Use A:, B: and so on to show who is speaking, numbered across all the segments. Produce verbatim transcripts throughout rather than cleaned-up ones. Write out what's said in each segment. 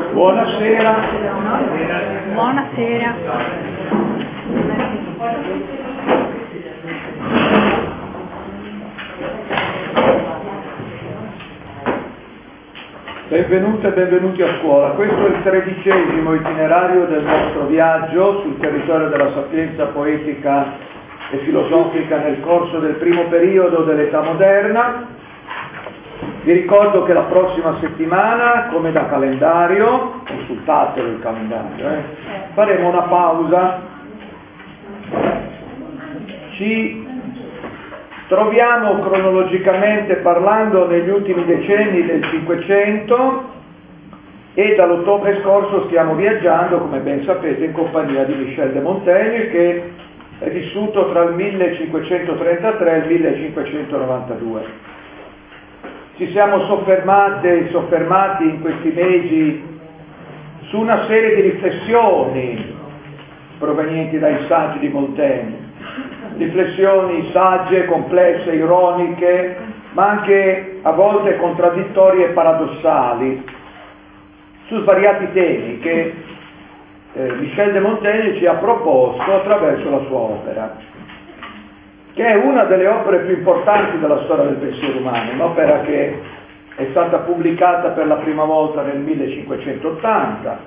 A: Buonasera.
B: Buonasera.
A: Benvenute e benvenuti a scuola. Questo è il tredicesimo itinerario del nostro viaggio sul territorio della sapienza poetica e filosofica nel corso del primo periodo dell'età moderna. Vi ricordo che la prossima settimana, come da calendario, consultatelo il calendario, eh, faremo una pausa. Ci troviamo cronologicamente parlando negli ultimi decenni del Cinquecento e dall'ottobre scorso stiamo viaggiando, come ben sapete, in compagnia di Michel de Montaigne, che è vissuto tra il millecinquecentotrentatré e il millecinquecentonovantadue. Ci siamo soffermate, soffermati in questi mesi su una serie di riflessioni provenienti dai saggi di Montaigne, riflessioni sagge, complesse, ironiche, ma anche a volte contraddittorie e paradossali, su svariati temi che eh, Michel de Montaigne ci ha proposto attraverso la sua opera, che è una delle opere più importanti della storia del pensiero umano, un'opera che è stata pubblicata per la prima volta nel millecinquecentottanta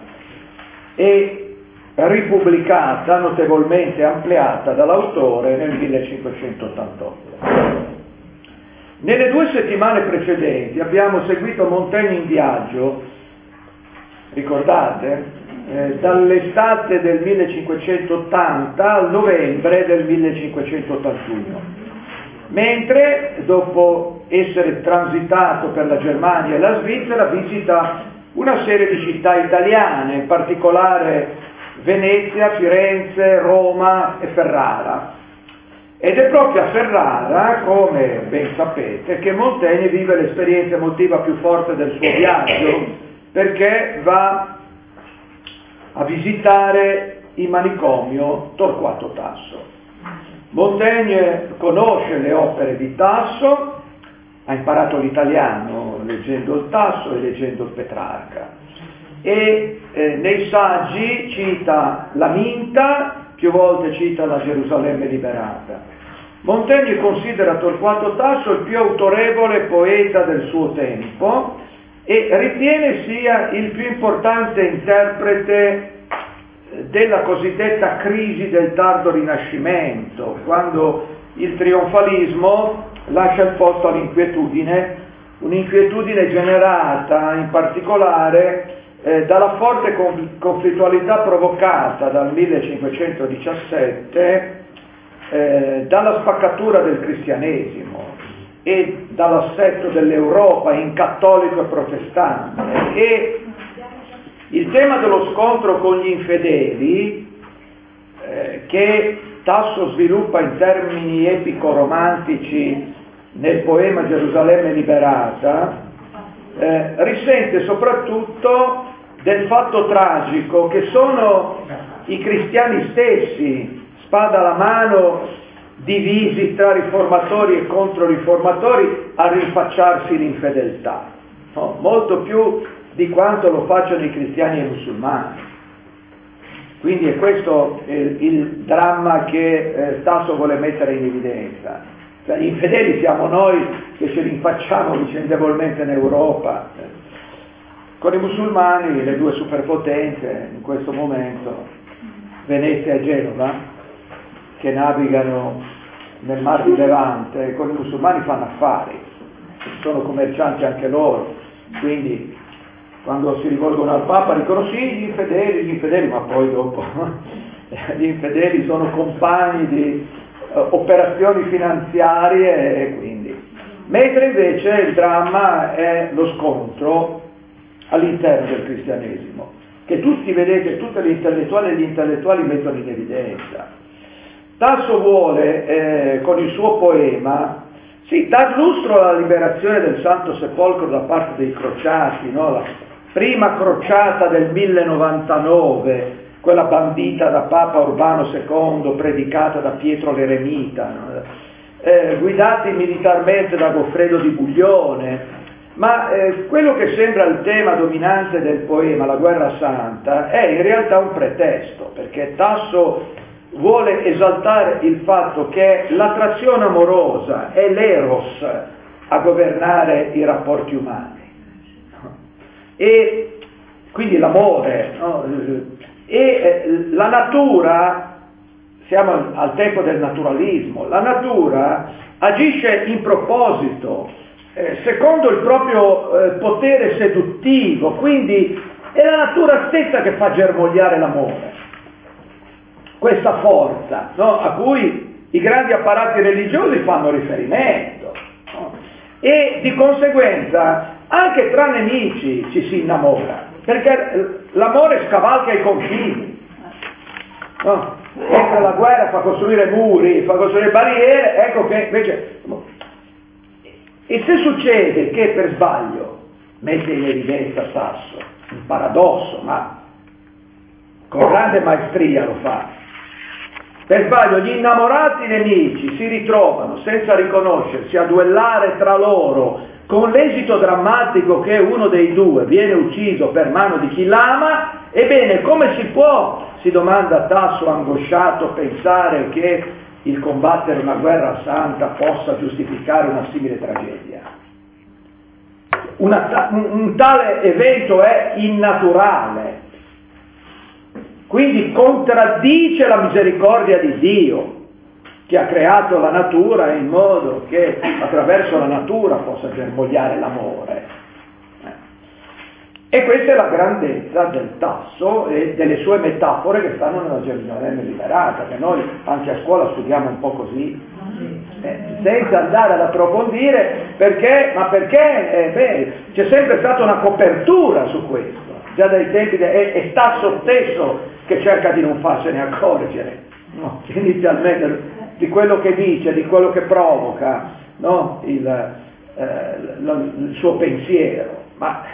A: e ripubblicata, notevolmente ampliata dall'autore nel millecinquecentottantotto. Nelle due settimane precedenti abbiamo seguito Montaigne in viaggio, ricordate? Eh, dall'estate del millecinquecentottanta al novembre del millecinquecentottantuno, mentre dopo essere transitato per la Germania e la Svizzera visita una serie di città italiane, in particolare Venezia, Firenze, Roma e Ferrara. Ed è proprio a Ferrara, come ben sapete, che Montaigne vive l'esperienza emotiva più forte del suo viaggio, perché va a visitare il manicomio Torquato Tasso. Montaigne conosce le opere di Tasso, ha imparato l'italiano leggendo il Tasso e leggendo il Petrarca, e eh, nei saggi cita la Minta, più volte cita la Gerusalemme liberata. Montaigne considera Torquato Tasso il più autorevole poeta del suo tempo e ritiene sia il più importante interprete della cosiddetta crisi del tardo Rinascimento, quando il trionfalismo lascia il posto all'inquietudine, un'inquietudine generata in particolare eh, dalla forte conflittualità provocata dal millecinquecentodiciassette eh, dalla spaccatura del cristianesimo e dall'assetto dell'Europa in cattolico e protestante, e il tema dello scontro con gli infedeli eh, che Tasso sviluppa in termini epico-romantici nel poema Gerusalemme liberata eh, risente soprattutto del fatto tragico che sono i cristiani stessi, spada alla mano, divisi tra riformatori e controriformatori, a rinfacciarsi l'infedeltà, no? Molto più di quanto lo facciano i cristiani e i musulmani. Quindi è questo il, il dramma che eh, Tasso vuole mettere in evidenza. Cioè, gli infedeli siamo noi che ci rinfacciamo vicendevolmente in Europa. Con i musulmani, le due superpotenze in questo momento, Venezia e Genova, che navigano nel Mar di Levante, con i musulmani fanno affari, sono commercianti anche loro, quindi quando si rivolgono al Papa dicono sì, gli infedeli, gli infedeli, ma poi dopo gli infedeli sono compagni di uh, operazioni finanziarie, e quindi. Mentre invece il dramma è lo scontro all'interno del cristianesimo, che tutti, vedete, tutte le intellettuali e gli intellettuali mettono in evidenza. Tasso vuole, eh, con il suo poema, sì, dar lustro alla liberazione del Santo Sepolcro da parte dei crociati, no? La prima crociata del millecentonovantanove, quella bandita da Papa Urbano secondo, predicata da Pietro l'Eremita, no? eh, guidati militarmente da Goffredo di Buglione, Ma eh, quello che sembra il tema dominante del poema, la guerra santa, è in realtà un pretesto, perché Tasso vuole esaltare il fatto che l'attrazione amorosa è l'eros a governare i rapporti umani. E quindi l'amore, no? E eh, la natura, siamo al, al tempo del naturalismo, la natura agisce in proposito, eh, secondo il proprio eh, potere seduttivo, quindi è la natura stessa che fa germogliare l'amore, questa forza, no? A cui i grandi apparati religiosi fanno riferimento, no? E di conseguenza anche tra nemici ci si innamora, perché l'amore scavalca i confini, no? Entra la guerra, fa costruire muri, fa costruire barriere, ecco che invece... E se succede che per sbaglio, mette in evidenza Tasso, un paradosso, ma con grande maestria lo fa, per sbaglio gli innamorati nemici si ritrovano senza riconoscersi a duellare tra loro, con l'esito drammatico che uno dei due viene ucciso per mano di chi l'ama, ebbene come si può, si domanda Tasso angosciato, pensare che il combattere una guerra santa possa giustificare una simile tragedia? Una, un, un tale evento è innaturale, quindi contraddice la misericordia di Dio, che ha creato la natura in modo che attraverso la natura possa germogliare l'amore. E questa è la grandezza del Tasso e delle sue metafore che stanno nella Gerusalemme liberata, che noi anche a scuola studiamo un po' così, eh, senza andare ad approfondire, perché, ma perché eh, beh, c'è sempre stata una copertura su questo, già dai tempi, de, è, è Tasso stesso che cerca di non farsene accorgere, no? Inizialmente di quello che dice, di quello che provoca, no? il, eh, il suo pensiero. Ma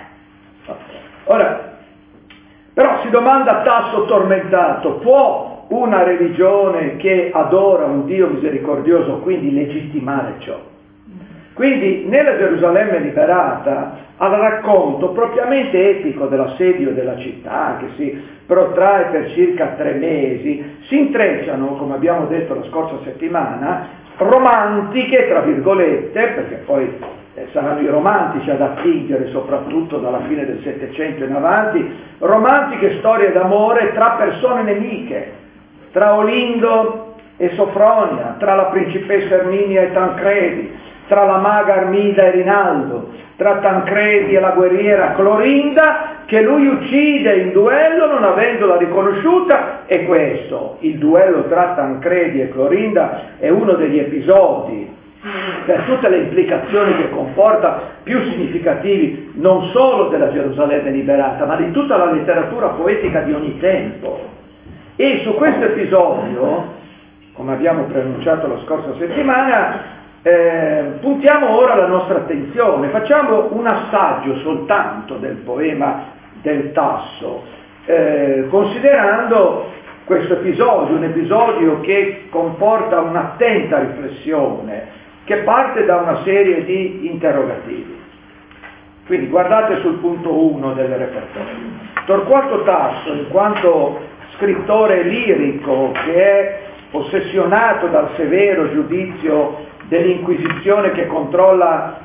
A: ora, però si domanda Tasso tormentato, può una religione che adora un Dio misericordioso quindi legittimare ciò? Quindi nella Gerusalemme liberata, al racconto propriamente epico dell'assedio della città, che si protrae per circa tre mesi, si intrecciano, come abbiamo detto la scorsa settimana, romantiche, tra virgolette, perché poi eh, saranno i romantici ad attingere soprattutto dalla fine del Settecento in avanti, romantiche storie d'amore tra persone nemiche, tra Olindo e Sofronia, tra la principessa Erminia e Tancredi, tra la maga Armida e Rinaldo, tra Tancredi e la guerriera Clorinda, che lui uccide in duello non avendola riconosciuta, e questo, il duello tra Tancredi e Clorinda, è uno degli episodi, per tutte le implicazioni che comporta, più significativi non solo della Gerusalemme liberata, ma di tutta la letteratura poetica di ogni tempo. E su questo episodio, come abbiamo preannunciato la scorsa settimana, Eh, puntiamo ora la nostra attenzione, facciamo un assaggio soltanto del poema del Tasso, eh, considerando questo episodio, un episodio che comporta un'attenta riflessione, che parte da una serie di interrogativi. Quindi guardate sul punto uno del repertorio. Torquato Tasso, in quanto scrittore lirico che è ossessionato dal severo giudizio dell'Inquisizione che controlla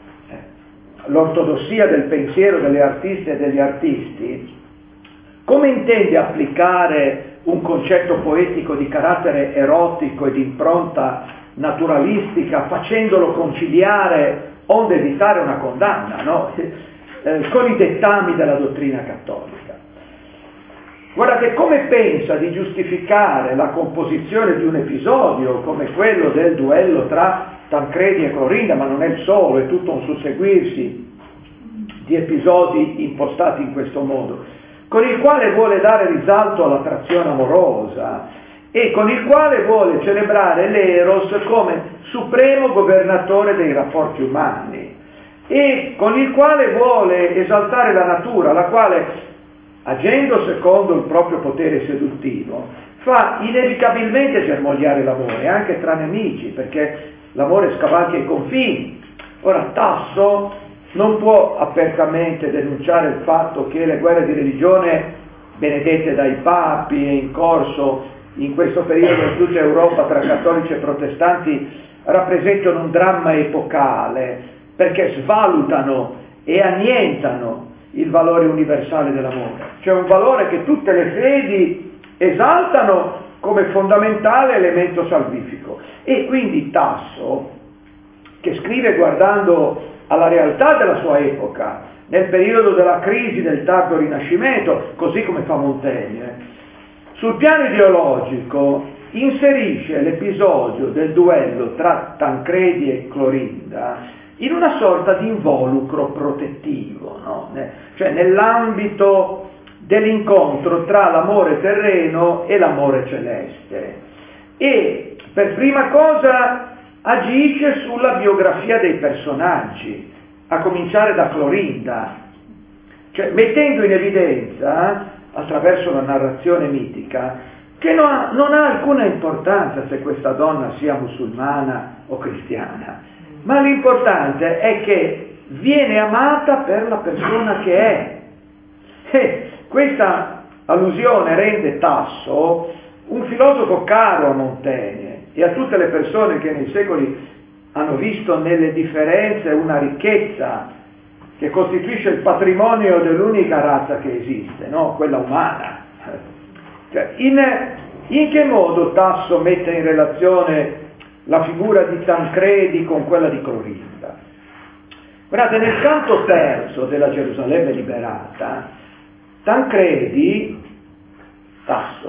A: l'ortodossia del pensiero delle artiste e degli artisti, come intende applicare un concetto poetico di carattere erotico e di impronta naturalistica, facendolo conciliare, onde evitare una condanna, no? eh, con i dettami della dottrina cattolica? Guardate, come pensa di giustificare la composizione di un episodio come quello del duello tra Tancredi e Clorinda, ma non è il solo, è tutto un susseguirsi di episodi impostati in questo modo, con il quale vuole dare risalto all'attrazione amorosa e con il quale vuole celebrare l'Eros come supremo governatore dei rapporti umani e con il quale vuole esaltare la natura, la quale, agendo secondo il proprio potere seduttivo, fa inevitabilmente germogliare l'amore, anche tra nemici, perché l'amore scavalca i confini. Ora Tasso non può apertamente denunciare il fatto che le guerre di religione benedette dai papi e in corso in questo periodo in tutta Europa tra cattolici e protestanti rappresentano un dramma epocale, perché svalutano e annientano il valore universale dell'amore, cioè un valore che tutte le fedi esaltano come fondamentale elemento salvifico. E quindi Tasso, che scrive guardando alla realtà della sua epoca, nel periodo della crisi del tardo Rinascimento, così come fa Montaigne, sul piano ideologico inserisce l'episodio del duello tra Tancredi e Clorinda in una sorta di involucro protettivo, no? Cioè nell'ambito dell'incontro tra l'amore terreno e l'amore celeste. E per prima cosa agisce sulla biografia dei personaggi, a cominciare da Clorinda, cioè mettendo in evidenza, attraverso la narrazione mitica, che non ha, non ha alcuna importanza se questa donna sia musulmana o cristiana, ma l'importante è che viene amata per la persona che è. E questa allusione rende Tasso un filosofo caro a Montaigne e a tutte le persone che nei secoli hanno visto nelle differenze una ricchezza che costituisce il patrimonio dell'unica razza che esiste, no? Quella umana. Cioè, in, in che modo Tasso mette in relazione la figura di Tancredi con quella di Clorinda? Guardate, nel canto terzo della Gerusalemme liberata, Tancredi, Tasso,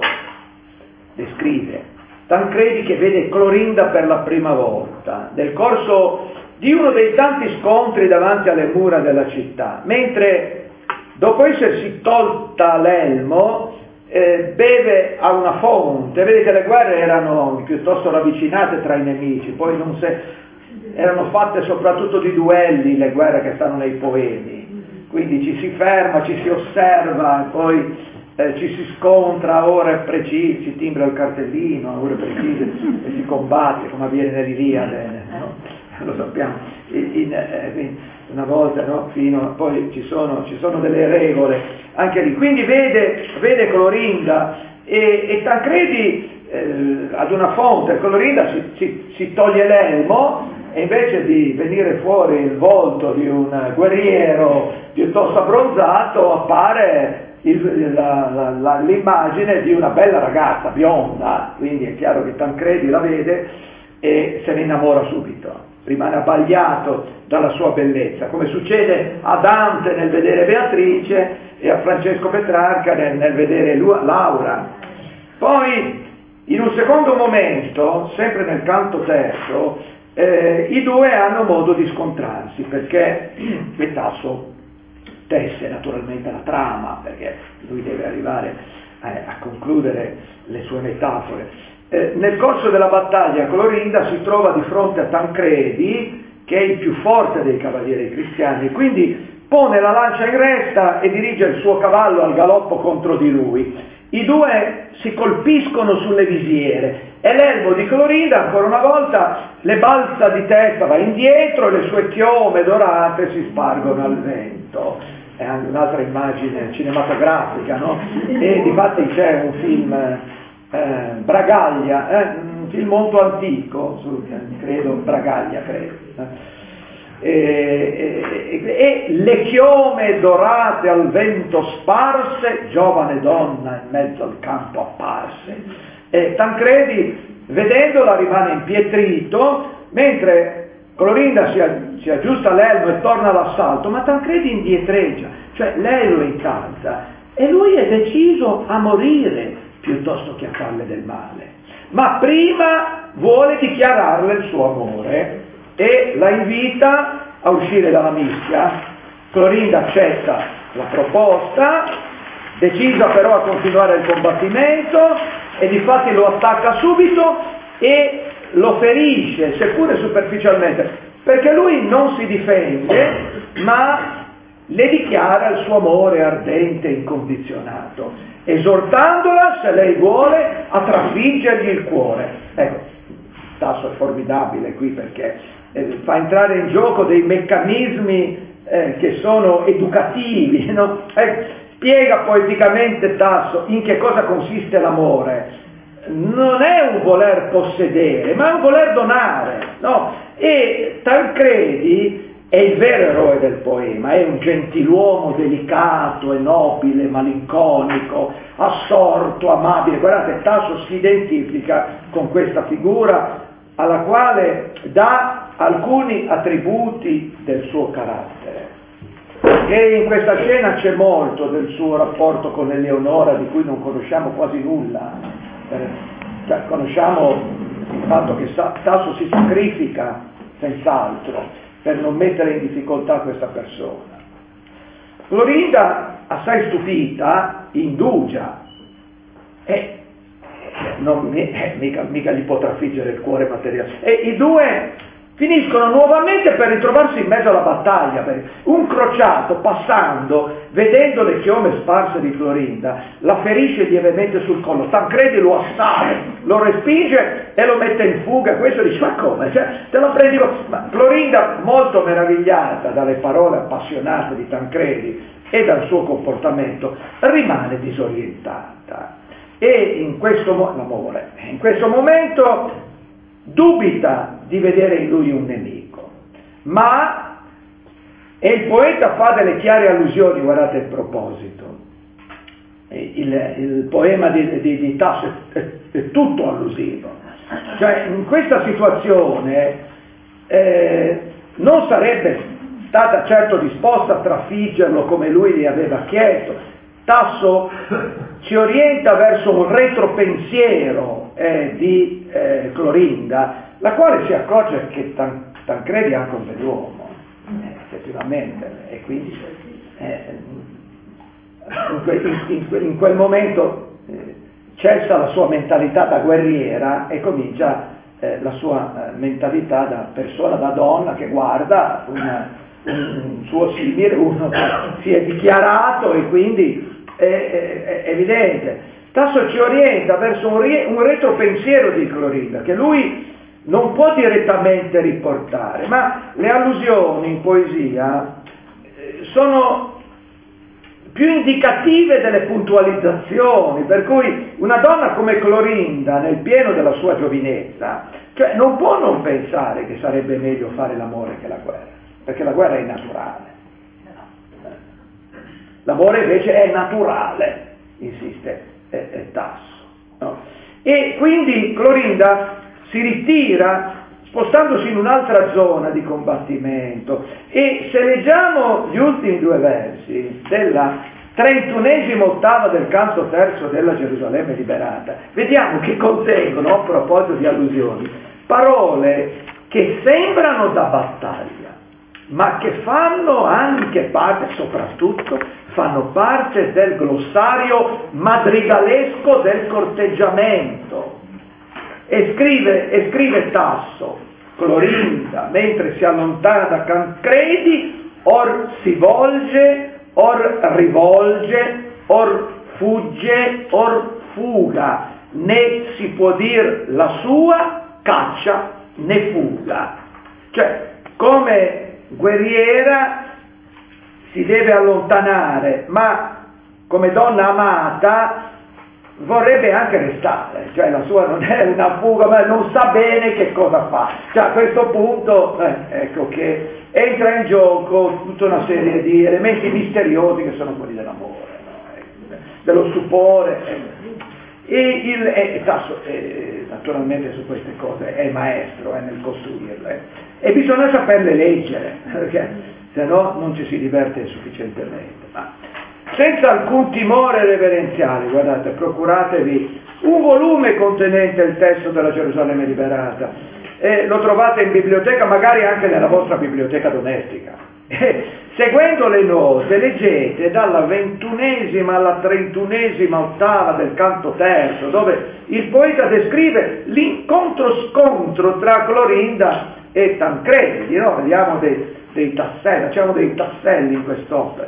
A: descrive Tancredi che vede Clorinda per la prima volta, nel corso di uno dei tanti scontri davanti alle mura della città, mentre dopo essersi tolta l'elmo eh, beve a una fonte. Vede che le guerre erano piuttosto ravvicinate tra i nemici, poi non se, erano fatte soprattutto di duelli le guerre che stanno nei poemi, quindi ci si ferma, ci si osserva, poi Eh, ci si scontra a ore precise, si timbra il cartellino a ore precise e si combatte come avviene nell'Iliade, no? Lo sappiamo, in, in, eh, una volta, no? Fino, poi ci sono, ci sono delle regole anche lì, quindi vede, vede Clorinda e, e Tancredi eh, ad una fonte, Clorinda si, si, si toglie l'elmo e invece di venire fuori il volto di un guerriero piuttosto abbronzato appare Il, la, la, la, l'immagine di una bella ragazza bionda, quindi è chiaro che Tancredi la vede e se ne innamora subito, rimane abbagliato dalla sua bellezza, come succede a Dante nel vedere Beatrice e a Francesco Petrarca nel, nel vedere Laura. Poi in un secondo momento, sempre nel canto terzo, eh, i due hanno modo di scontrarsi, perché il Tasso tesse naturalmente la trama, perché lui deve arrivare a, a concludere le sue metafore. Eh, nel corso della battaglia Clorinda si trova di fronte a Tancredi, che è il più forte dei cavalieri cristiani, quindi pone la lancia in resta e dirige il suo cavallo al galoppo contro di lui. I due si colpiscono sulle visiere e l'elmo di Clorinda ancora una volta le balza di testa, va indietro e le sue chiome dorate si spargono al vento. È anche un'altra immagine cinematografica, no? E difatti c'è un film, eh, Bragaglia, eh, un film molto antico, su, credo, Bragaglia, credo. Eh. E, e, e le chiome dorate al vento sparse, giovane donna in mezzo al campo apparse. E Tancredi, vedendola, rimane impietrito, mentre Clorinda si, si aggiusta l'elmo e torna all'assalto, ma Tancredi indietreggia, cioè lei lo incalza e lui è deciso a morire piuttosto che a farle del male. Ma prima vuole dichiararle il suo amore e la invita a uscire dalla mischia. Clorinda accetta la proposta, decisa però a continuare il combattimento, e difatti lo attacca subito e lo ferisce, seppure superficialmente, perché lui non si difende, ma le dichiara il suo amore ardente e incondizionato, esortandola, se lei vuole, a trafiggergli il cuore. Ecco, Tasso è formidabile qui perché eh, fa entrare in gioco dei meccanismi eh, che sono educativi, no? Eh, spiega poeticamente Tasso in che cosa consiste l'amore. Non è un voler possedere, ma è un voler donare, no? E Tancredi è il vero eroe del poema, è un gentiluomo delicato e nobile, malinconico, assorto, amabile. Guardate, Tasso si identifica con questa figura alla quale dà alcuni attributi del suo carattere. E in questa scena c'è molto del suo rapporto con Eleonora, di cui non conosciamo quasi nulla. Cioè, conosciamo il fatto che Tasso si sacrifica senz'altro per non mettere in difficoltà questa persona. Clorinda, assai stupita, indugia e non, eh, mica, mica gli può trafiggere il cuore materiale. E i due finiscono nuovamente per ritrovarsi in mezzo alla battaglia. Un crociato, passando, vedendo le chiome sparse di Clorinda, la ferisce lievemente sul collo. Tancredi lo assale, lo respinge e lo mette in fuga. Questo dice: ma come? Cioè, te lo prendi? Ma Clorinda, molto meravigliata dalle parole appassionate di Tancredi e dal suo comportamento, rimane disorientata. E in questo, mo- l'amore, in questo momento dubita di vedere in lui un nemico, ma, e il poeta fa delle chiare allusioni, guardate il proposito, il, il poema di, di, di Tasso è, è, è tutto allusivo, cioè in questa situazione eh, non sarebbe stata certo disposta a trafiggerlo come lui gli aveva chiesto. Tasso ci orienta verso un retropensiero eh, di eh, Clorinda, la quale si accorge che Tan- Tancredi è anche un bell'uomo, eh, effettivamente, e quindi eh, in, que- in, in, in quel momento eh, cessa la sua mentalità da guerriera e comincia eh, la sua eh, mentalità da persona, da donna che guarda una, un suo simile, uno che si è dichiarato, e quindi è, è, è evidente. Tasso ci orienta verso un, rie- un retropensiero di Clorinda che lui non può direttamente riportare, ma le allusioni in poesia eh, sono più indicative delle puntualizzazioni, per cui una donna come Clorinda, nel pieno della sua giovinezza, cioè non può non pensare che sarebbe meglio fare l'amore che la guerra, perché la guerra è naturale. L'amore invece è naturale, insiste eh, eh, Tasso. No? E quindi Clorinda si ritira spostandosi in un'altra zona di combattimento, e se leggiamo gli ultimi due versi della trentunesima ottava del canto terzo della Gerusalemme liberata, vediamo che contengono, a proposito di allusioni, parole che sembrano da battaglia, ma che fanno anche parte, soprattutto, fanno parte del glossario madrigalesco del corteggiamento. E scrive, e scrive Tasso: Clorinda, mentre si allontana da Tancredi, or si volge, or rivolge, or fugge, or fuga, né si può dir la sua caccia né fuga. Cioè, come guerriera si deve allontanare, ma come donna amata vorrebbe anche restare, cioè la sua non è una fuga, ma non sa bene che cosa fa. Cioè a questo punto eh, ecco che entra in gioco tutta una serie di elementi misteriosi che sono quelli dell'amore, no? Dello stupore. E il e, Tasso, eh, naturalmente su queste cose è maestro eh, nel costruirle, e bisogna saperle leggere, perché se no non ci si diverte sufficientemente. Ma senza alcun timore reverenziale, guardate, procuratevi un volume contenente il testo della Gerusalemme liberata, e lo trovate in biblioteca, magari anche nella vostra biblioteca domestica. E, seguendo le note, leggete dalla ventunesima alla trentunesima ottava del canto terzo, dove il poeta descrive l'incontro-scontro tra Clorinda e Tancredi, no? Vediamo dei, dei tasselli, facciamo dei tasselli in quest'opera.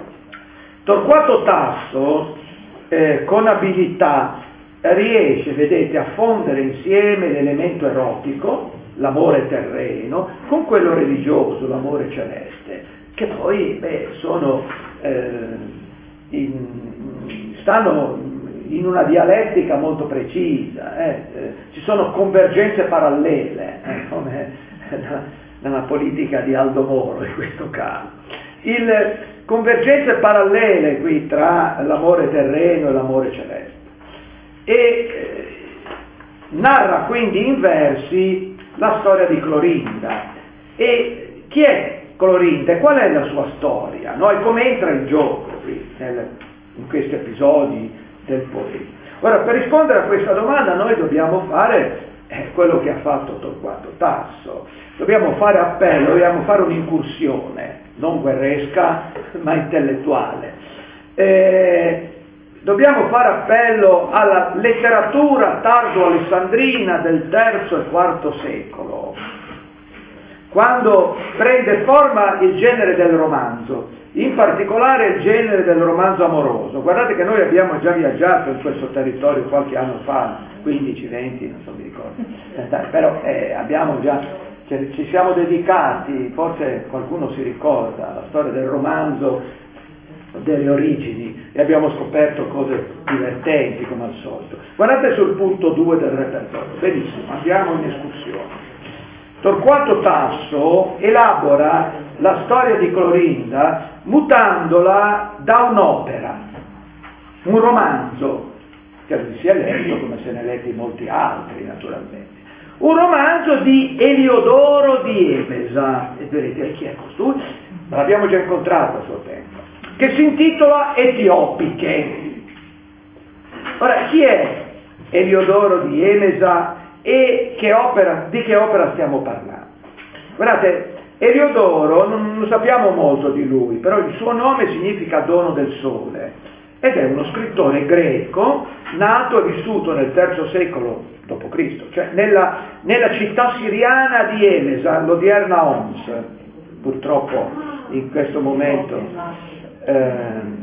A: Torquato Tasso, eh, con abilità, riesce, vedete, a fondere insieme l'elemento erotico l'amore terreno, con quello religioso, l'amore celeste, che poi beh, sono, eh, in, stanno in una dialettica molto precisa, eh. Eh, ci sono convergenze parallele, eh, come nella politica di Aldo Moro in questo caso. Il, convergenze parallele qui tra l'amore terreno e l'amore celeste. E eh, narra quindi in versi la storia di Clorinda. E chi è Clorinda? Qual è la sua storia? No? E come entra in gioco qui, nel, in questi episodi del poema? Ora, per rispondere a questa domanda noi dobbiamo fare eh, quello che ha fatto Torquato Tasso. Dobbiamo fare appello, dobbiamo fare un'incursione, non guerresca, ma intellettuale. Eh, dobbiamo fare appello alla letteratura tardo-alessandrina del terzo e quarto secolo, quando prende forma il genere del romanzo, in particolare il genere del romanzo amoroso. Guardate che noi abbiamo già viaggiato in questo territorio qualche anno fa, quindici venti, non so mi ricordo, eh, dai, però eh, abbiamo già... ci siamo dedicati, forse qualcuno si ricorda, alla storia del romanzo, delle origini, e abbiamo scoperto cose divertenti come al solito. Guardate sul punto due del repertorio, benissimo, andiamo in escursione. Torquato Tasso elabora la storia di Clorinda mutandola da un'opera, un romanzo, che non si è letto come se ne letti molti altri naturalmente. Un romanzo di Eliodoro di Emesa, e vedete chi è costui? L'abbiamo già incontrato a suo tempo, che si intitola Etiopiche. Ora, chi è Eliodoro di Emesa e che opera, di che opera stiamo parlando? Guardate, Eliodoro, non, non sappiamo molto di lui, però il suo nome significa dono del sole, ed è uno scrittore greco, nato e vissuto nel terzo secolo dopo Cristo, cioè nella, nella città siriana di Emesa, l'odierna Homs, purtroppo in questo momento. Eh,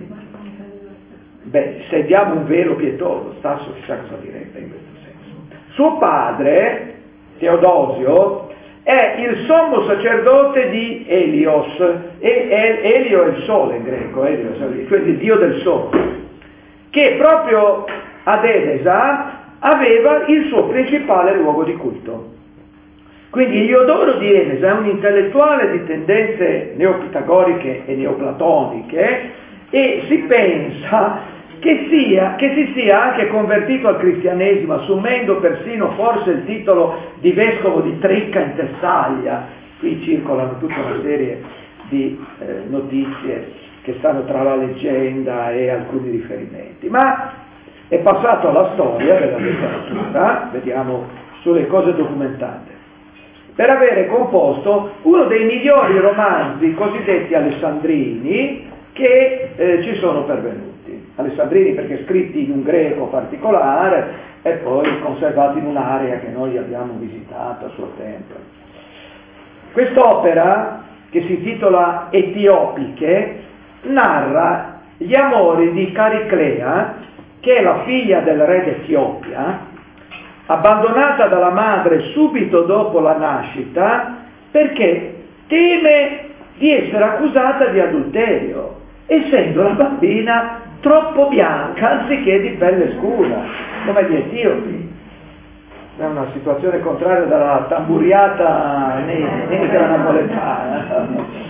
A: beh, se diamo un velo pietoso, Tasso chissà cosa direbbe in questo senso. Suo padre, Teodosio, è il sommo sacerdote di Elios, e, e, Elio è il sole in greco, Elios, quindi il dio del sole, che proprio ad Emesa aveva il suo principale luogo di culto. Quindi Eliodoro di Emesa è un intellettuale di tendenze neopitagoriche e neoplatoniche, e si pensa che, sia, che si sia anche convertito al cristianesimo, assumendo persino forse il titolo di vescovo di Tricca in Tessaglia. Qui circolano tutta una serie di eh, notizie che stanno tra la leggenda e alcuni riferimenti, ma è passato alla storia della letteratura, vediamo sulle cose documentate, per avere composto uno dei migliori romanzi cosiddetti alessandrini che eh, ci sono pervenuti. Alessandrini perché scritti in un greco particolare e poi conservati in un'area che noi abbiamo visitato a suo tempo. Quest'opera, che si intitola Etiopiche, narra gli amori di Cariclea, che è la figlia del re d'Etiopia, abbandonata dalla madre subito dopo la nascita perché teme di essere accusata di adulterio, essendo la bambina troppo bianca anziché di pelle scura, come gli etiopi. È una situazione contraria dalla tamburiata negra napoletana.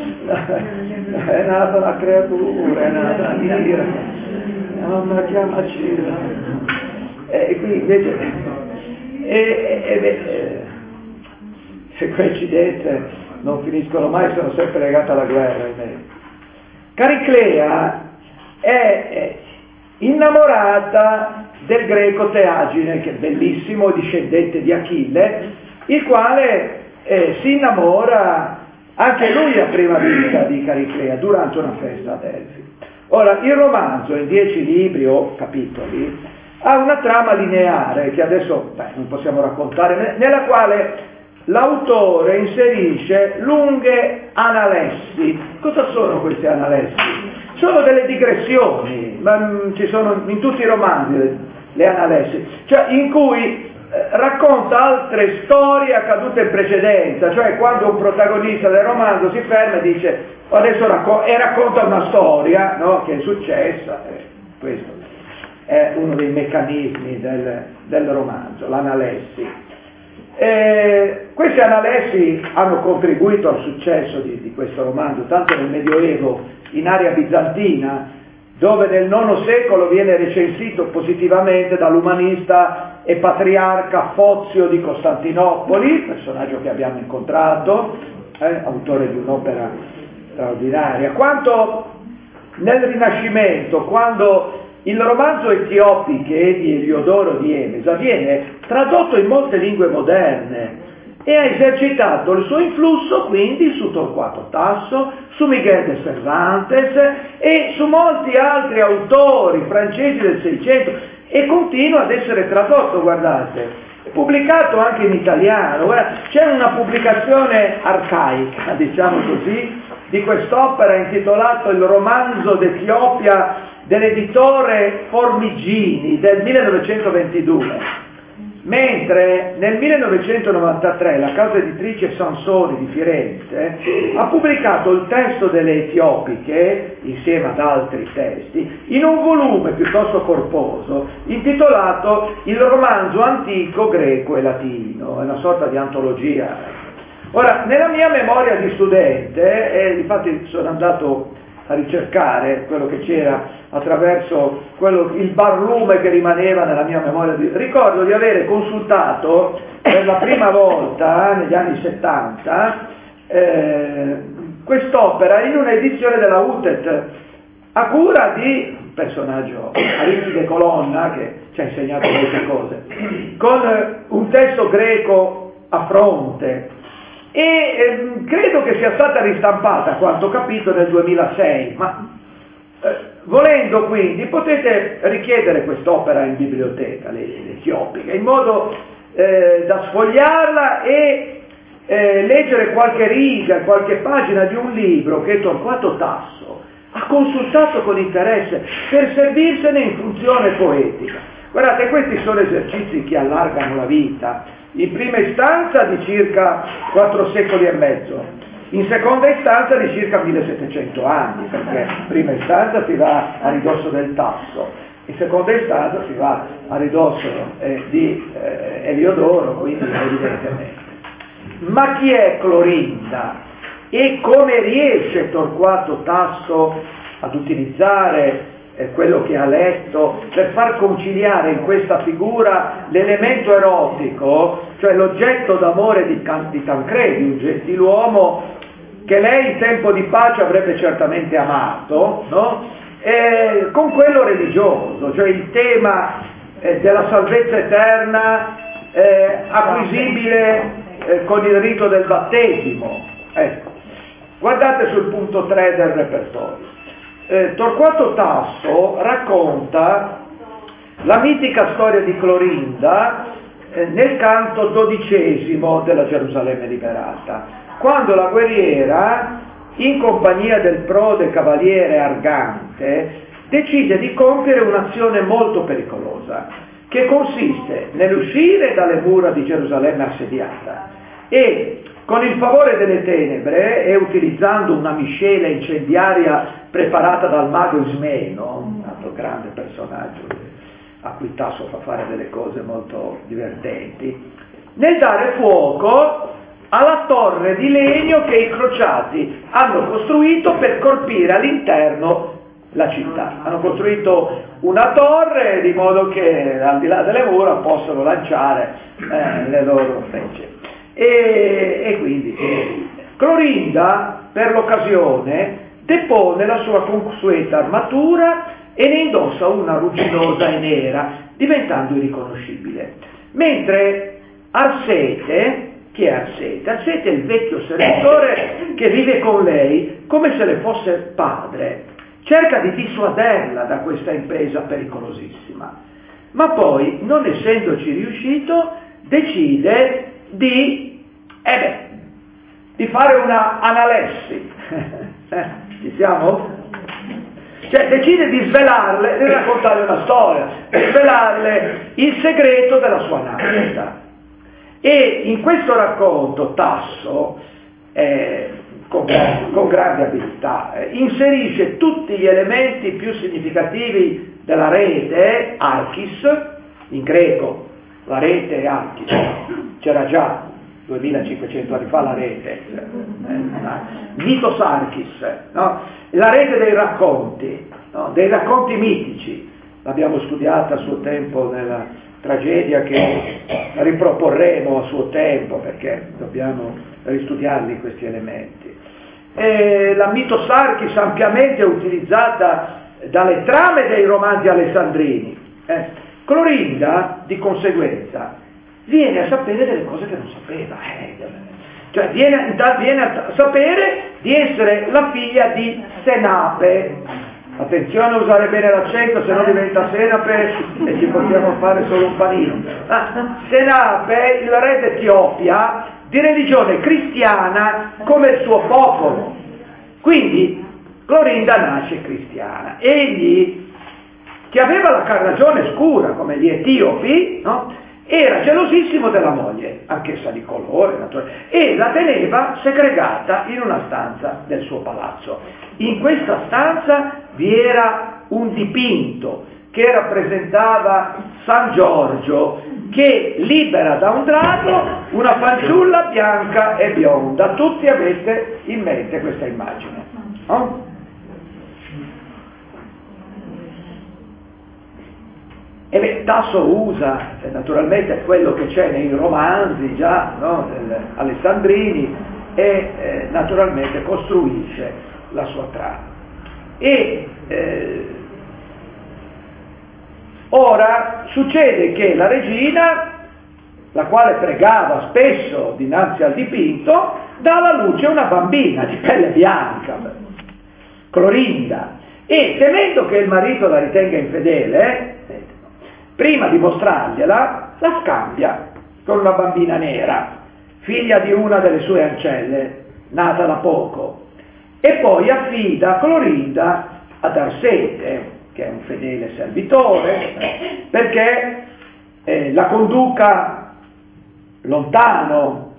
A: È nata una creatura, è nata una mira, mamma chiama Cira. E qui invece, e, e, e, e coincidenze non finiscono mai, sono sempre legate alla guerra. Cariclea è innamorata del greco Teagine, che è bellissimo, discendente di Achille, il quale eh, si innamora anche lui a prima vista di Cariclea durante una festa ad Elfi. Ora, il romanzo in dieci libri o capitoli ha una trama lineare che adesso beh, non possiamo raccontare, nella quale l'autore inserisce lunghe analessi. Cosa sono queste analessi? Sono delle digressioni, ma mh, ci sono in tutti i romanzi le, le analessi, cioè in cui racconta altre storie accadute in precedenza, cioè quando un protagonista del romanzo si ferma e dice adesso racco- e racconta una storia, no, che è successa, eh, questo è uno dei meccanismi del, del romanzo, l'analessi. Eh, questi analessi hanno contribuito al successo di, di questo romanzo, tanto nel Medioevo in area bizantina, dove nel nono secolo viene recensito positivamente dall'umanista e patriarca Fozio di Costantinopoli, personaggio che abbiamo incontrato, eh, autore di un'opera straordinaria, quanto nel Rinascimento, quando il romanzo Etiopiche di Eliodoro di Emesa viene tradotto in molte lingue moderne e ha esercitato il suo influsso quindi su Torquato Tasso, su Miguel de Cervantes e su molti altri autori francesi del Seicento, e continua ad essere tradotto, guardate, è pubblicato anche in italiano. Guarda, c'è una pubblicazione arcaica, diciamo così, di quest'opera intitolata Il romanzo d'Etiopia dell'editore Formigini del millenovecentoventidue. Mentre nel millenovecentonovantatré la casa editrice Sansoni di Firenze ha pubblicato il testo delle Etiopiche, insieme ad altri testi, in un volume piuttosto corposo, intitolato Il romanzo antico greco e latino, è una sorta di antologia. Ora, nella mia memoria di studente, e infatti sono andato a ricercare quello che c'era attraverso quello, il barlume che rimaneva nella mia memoria, di, ricordo di avere consultato per la prima volta negli anni settanta eh, quest'opera in un'edizione della U T E T a cura di un personaggio, Aristide Colonna, che ci ha insegnato molte cose, con un testo greco a fronte. E ehm, credo che sia stata ristampata, a quanto ho capito, nel duemilasei, ma eh, volendo quindi potete richiedere quest'opera in biblioteca, le, le Etiopiche, in modo eh, da sfogliarla e eh, leggere qualche riga, qualche pagina di un libro che Torquato Tasso ha consultato con interesse per servirsene in funzione poetica. Guardate, questi sono esercizi che allargano la vita, in prima istanza di circa quattro secoli e mezzo, in seconda istanza di circa millesettecento anni, perché in prima istanza si va a ridosso del Tasso, in seconda istanza si va a ridosso eh, di eh, Eliodoro, quindi evidentemente. Ma chi è Clorinda e come riesce Torquato Tasso ad utilizzare quello che ha letto per far conciliare in questa figura l'elemento erotico, cioè l'oggetto d'amore di, Can- di Tancredi, un gentiluomo che lei in tempo di pace avrebbe certamente amato, no? E con quello religioso, cioè il tema eh, della salvezza eterna eh, acquisibile eh, con il rito del battesimo. Ecco. Guardate sul punto tre del repertorio. Eh, Torquato Tasso racconta la mitica storia di Clorinda eh, nel canto dodicesimo della Gerusalemme liberata, quando la guerriera, in compagnia del prode cavaliere Argante, decide di compiere un'azione molto pericolosa, che consiste nell'uscire dalle mura di Gerusalemme assediata e, con il favore delle tenebre e utilizzando una miscela incendiaria preparata dal mago Ismeno, un altro grande personaggio a cui Tasso fa fare delle cose molto divertenti, nel dare fuoco alla torre di legno che i crociati hanno costruito per colpire all'interno la città. Hanno costruito una torre di modo che al di là delle mura possono lanciare eh, le loro frecce. E, e quindi eh, Clorinda per l'occasione depone la sua consueta armatura e ne indossa una rugginosa e nera, diventando irriconoscibile. Mentre Arsete, chi è Arsete? Arsete è il vecchio servitore che vive con lei come se le fosse padre, cerca di dissuaderla da questa impresa pericolosissima, ma poi, non essendoci riuscito, decide di, eh beh, di fare una analessi. Eh, ci siamo? Cioè decide di svelarle, di raccontare una storia, di svelarle il segreto della sua nascita. E in questo racconto Tasso, eh, con, con grande abilità, eh, inserisce tutti gli elementi più significativi della rete, archis, in greco, la rete è archis, c'era già duemilacinquecento anni fa la rete, eh, mitos archis, no? La rete dei racconti, no? Dei racconti mitici, l'abbiamo studiata a suo tempo nella tragedia che riproporremo a suo tempo perché dobbiamo ristudiarli questi elementi. E la mitos archis ampiamente utilizzata dalle trame dei romanzi alessandrini. Eh. Clorinda, di conseguenza, viene a sapere delle cose che non sapeva, eh, cioè viene, viene a sapere di essere la figlia di Senape. Attenzione a usare bene l'accento, se no diventa Senape e ci possiamo fare solo un panino. Ah, Senape, il re d'Etiopia, di religione cristiana come il suo popolo. Quindi Clorinda nasce cristiana. Egli, che aveva la carnagione scura come gli etiopi, no? Era gelosissimo della moglie, anch'essa di colore, naturalmente, e la teneva segregata in una stanza del suo palazzo. In questa stanza vi era un dipinto che rappresentava San Giorgio, che libera da un drago una fanciulla bianca e bionda. Tutti avete in mente questa immagine, no? E beh, Tasso usa eh, naturalmente quello che c'è nei romanzi già, no, alessandrini e eh, naturalmente costruisce la sua trama. E eh, ora succede che la regina, la quale pregava spesso dinanzi al dipinto, dà alla luce una bambina di pelle bianca, Clorinda, e temendo che il marito la ritenga infedele, eh, prima di mostrargliela, la scambia con una bambina nera, figlia di una delle sue ancelle, nata da poco, e poi affida Clorinda ad Arsete, che è un fedele servitore, perché eh, la conduca lontano.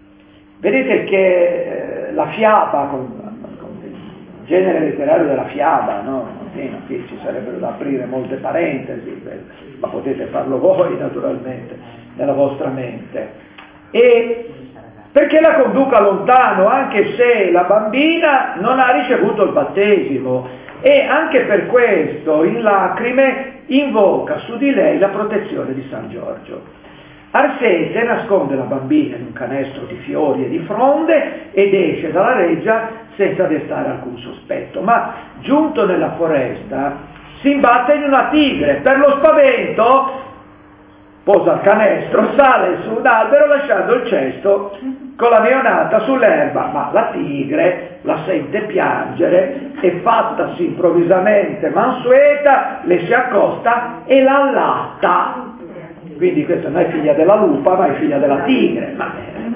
A: Vedete che eh, la fiaba, con, con il genere letterario della fiaba, no? Sì, no, qui ci sarebbero da aprire molte parentesi, ma potete farlo voi naturalmente nella vostra mente. E perché la conduca lontano, anche se la bambina non ha ricevuto il battesimo, e anche per questo in lacrime invoca su di lei la protezione di San Giorgio. Arsete nasconde la bambina in un canestro di fiori e di fronde ed esce dalla reggia senza destare alcun sospetto, ma giunto nella foresta si imbatte in una tigre. Per lo spavento posa il canestro, sale su un albero lasciando il cesto con la neonata sull'erba, ma la tigre la sente piangere e, fattasi improvvisamente mansueta, le si accosta e la allatta. Quindi questa non è figlia della lupa, ma è figlia della tigre. Ma...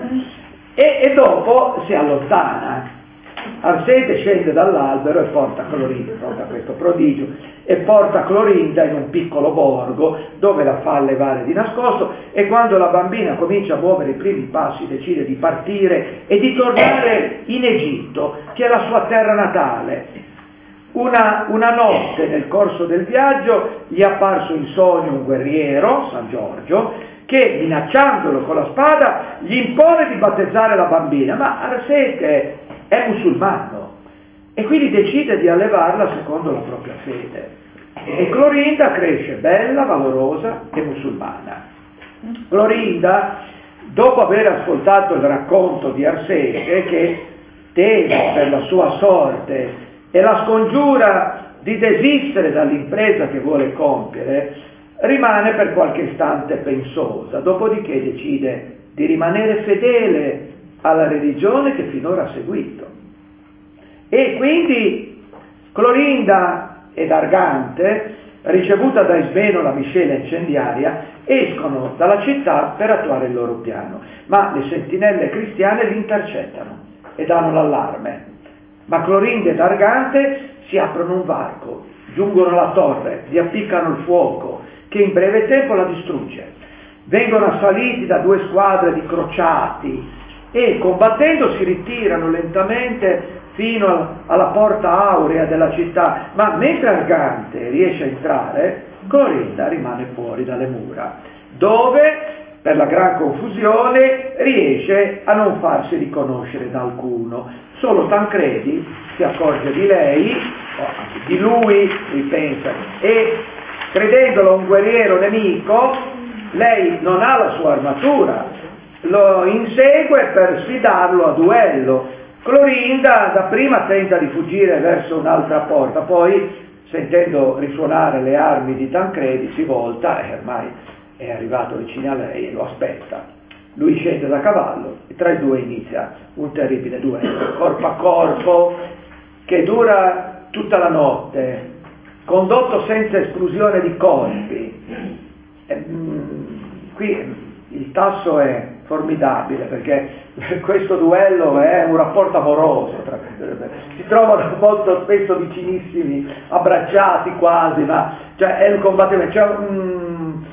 A: E, e dopo si allontana. Arsete scende dall'albero e porta Clorinda, porta questo prodigio, e porta Clorinda in un piccolo borgo dove la fa allevare di nascosto, e quando la bambina comincia a muovere i primi passi decide di partire e di tornare in Egitto, che è la sua terra natale. Una, una notte nel corso del viaggio gli è apparso in sogno un guerriero, San Giorgio, che minacciandolo con la spada gli impone di battezzare la bambina, ma Arsete è musulmano e quindi decide di allevarla secondo la propria fede. E Clorinda cresce bella, valorosa e musulmana. Clorinda, dopo aver ascoltato il racconto di Arsete, che teme per la sua sorte e la scongiura di desistere dall'impresa che vuole compiere, rimane per qualche istante pensosa, dopodiché decide di rimanere fedele alla religione che finora ha seguito. E quindi Clorinda ed Argante, ricevuta da Ismeno la miscela incendiaria, escono dalla città per attuare il loro piano, ma le sentinelle cristiane li intercettano e danno l'allarme. Ma Clorinda ed Argante si aprono un varco, giungono alla torre, vi appiccano il fuoco, che in breve tempo la distrugge. Vengono assaliti da due squadre di crociati e combattendo si ritirano lentamente fino alla porta aurea della città, ma mentre Argante riesce a entrare, Clorinda rimane fuori dalle mura, dove, per la gran confusione, riesce a non farsi riconoscere da alcuno. Solo Tancredi si accorge di lei, o anche di lui, lui pensa, e credendolo un guerriero nemico, lei non ha la sua armatura, lo insegue per sfidarlo a duello. Clorinda dapprima tenta di fuggire verso un'altra porta, poi, sentendo risuonare le armi di Tancredi, si volta e ormai è arrivato vicino a lei e lo aspetta. Lui scende da cavallo e tra i due inizia un terribile duello, corpo a corpo, che dura tutta la notte, condotto senza esclusione di colpi. E, mm, qui il tasso è formidabile, perché questo duello è un rapporto amoroso, tra, si trovano molto spesso vicinissimi, abbracciati quasi, ma cioè è un combattimento, c'è un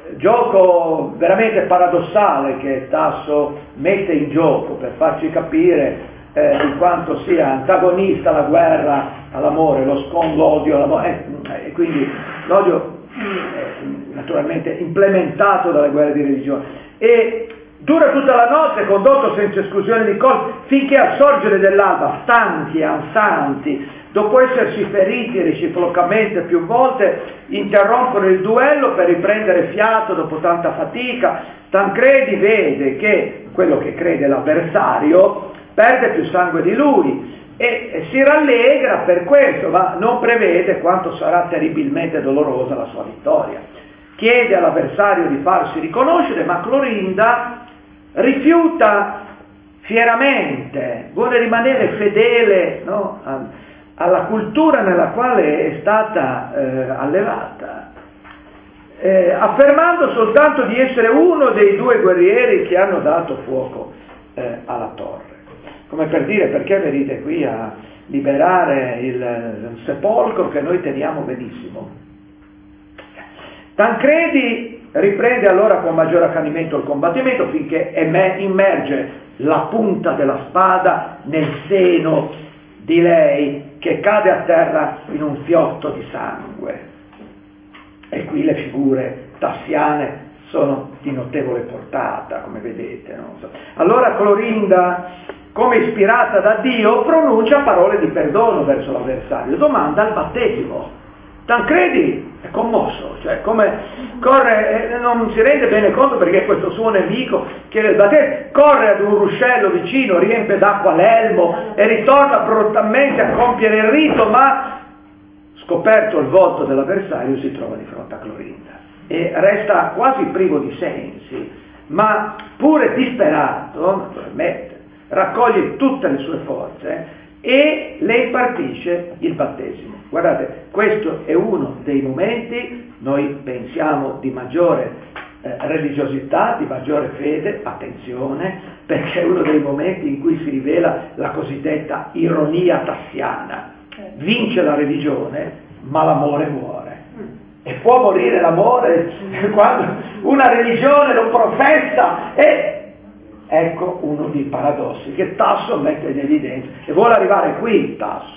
A: gioco veramente paradossale che Tasso mette in gioco per farci capire eh, di quanto sia antagonista la guerra all'amore, lo scontro, l'odio all'amore, eh, e quindi l'odio è naturalmente implementato dalle guerre di religione. E dura tutta la notte, condotto senza esclusione di colpi, finché al sorgere dell'alba, stanchi e ansanti, dopo essersi feriti reciprocamente più volte, interrompono il duello per riprendere fiato dopo tanta fatica. Tancredi vede che quello che crede l'avversario perde più sangue di lui e, e si rallegra per questo, ma non prevede quanto sarà terribilmente dolorosa la sua vittoria. Chiede all'avversario di farsi riconoscere, ma Clorinda rifiuta fieramente, vuole rimanere fedele, no, a, alla cultura nella quale è stata eh, allevata, eh, affermando soltanto di essere uno dei due guerrieri che hanno dato fuoco eh, alla torre. Come per dire, perché venite qui a liberare il, il sepolcro che noi teniamo benissimo? Tancredi riprende allora con maggior accanimento il combattimento finché immerge la punta della spada nel seno di lei, che cade a terra in un fiotto di sangue. E qui le figure tassiane sono di notevole portata, come vedete. No? Allora Clorinda, come ispirata da Dio, pronuncia parole di perdono verso l'avversario, domanda il battesimo. Tancredi è commosso, cioè come corre, eh, non si rende bene conto perché questo suo nemico chiede il battesimo, corre ad un ruscello vicino, riempie d'acqua l'elmo e ritorna prontamente a compiere il rito, ma scoperto il volto dell'avversario si trova di fronte a Clorinda e resta quasi privo di sensi, ma pure disperato, naturalmente, raccoglie tutte le sue forze e le impartisce il battesimo. Guardate, questo è uno dei momenti, noi pensiamo, di maggiore eh, religiosità, di maggiore fede, attenzione, perché è uno dei momenti in cui si rivela la cosiddetta ironia tassiana. Vince la religione, ma l'amore muore. E può morire l'amore quando una religione lo professa, e ecco uno dei paradossi che Tasso mette in evidenza, e vuole arrivare qui Tasso.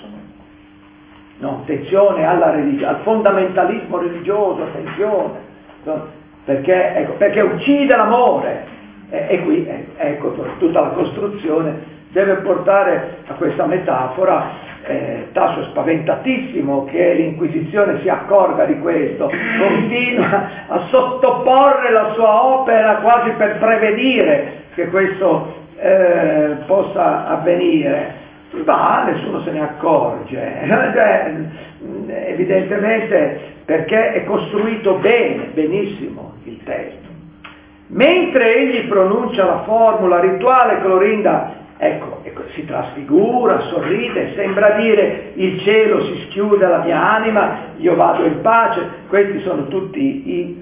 A: No, attenzione alla religione, al fondamentalismo religioso, attenzione, no? perché, ecco, perché uccide l'amore, e, e qui eh, ecco tutta la costruzione deve portare a questa metafora. Eh, Tasso è spaventatissimo che l'Inquisizione si accorga di questo, continua a sottoporre la sua opera quasi per prevenire che questo eh, possa avvenire. Ma nessuno se ne accorge, cioè, evidentemente perché è costruito bene, benissimo il testo. Mentre egli pronuncia la formula rituale, Clorinda, ecco, ecco, si trasfigura, sorride, sembra dire: il cielo si schiude alla mia anima, io vado in pace. Questi sono tutti i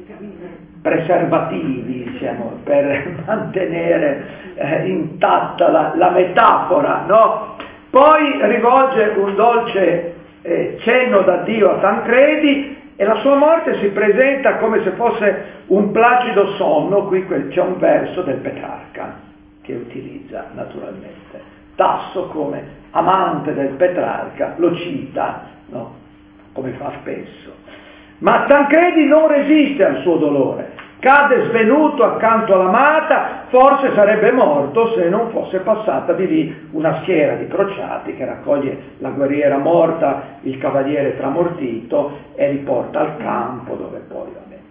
A: preservativi, diciamo, per mantenere eh, intatta la, la metafora, no? poi rivolge un dolce eh, cenno d'addio a Tancredi e la sua morte si presenta come se fosse un placido sonno. Qui c'è un verso del Petrarca che utilizza naturalmente. Tasso, come amante del Petrarca, lo cita, no? Come fa spesso. Ma Tancredi non resiste al suo dolore, cade svenuto accanto all'amata, forse sarebbe morto se non fosse passata di lì una schiera di crociati che raccoglie la guerriera morta, il cavaliere tramortito e li porta al campo dove poi va bene.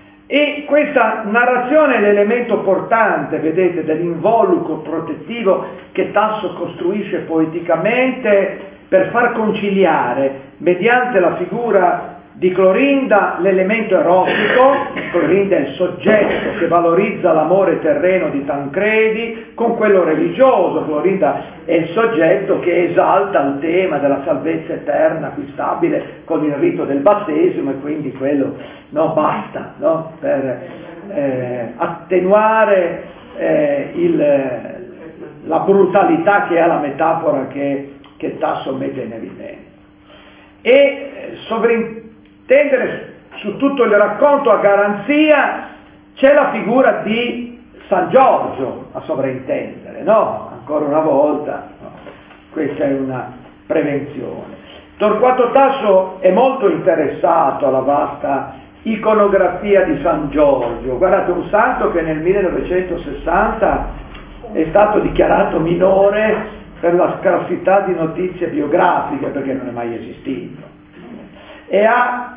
A: E questa narrazione è l'elemento portante, vedete, dell'involucro protettivo che Tasso costruisce poeticamente per far conciliare, mediante la figura di Clorinda, l'elemento erotico. Clorinda è il soggetto che valorizza l'amore terreno di Tancredi, con quello religioso. Clorinda è il soggetto che esalta il tema della salvezza eterna acquistabile con il rito del battesimo, e quindi quello no, basta no, per eh, attenuare eh, il, la brutalità che ha la metafora che, che Tasso mette in evidenza. E eh, sovrintendere su tutto il racconto, a garanzia, c'è la figura di San Giorgio a sovrintendere, no? Ancora una volta, no? Questa è una prevenzione. Torquato Tasso è molto interessato alla vasta iconografia di San Giorgio. Guardate, un santo che nel millenovecentosessanta è stato dichiarato minore per la scarsità di notizie biografiche, perché non è mai esistito. E ha,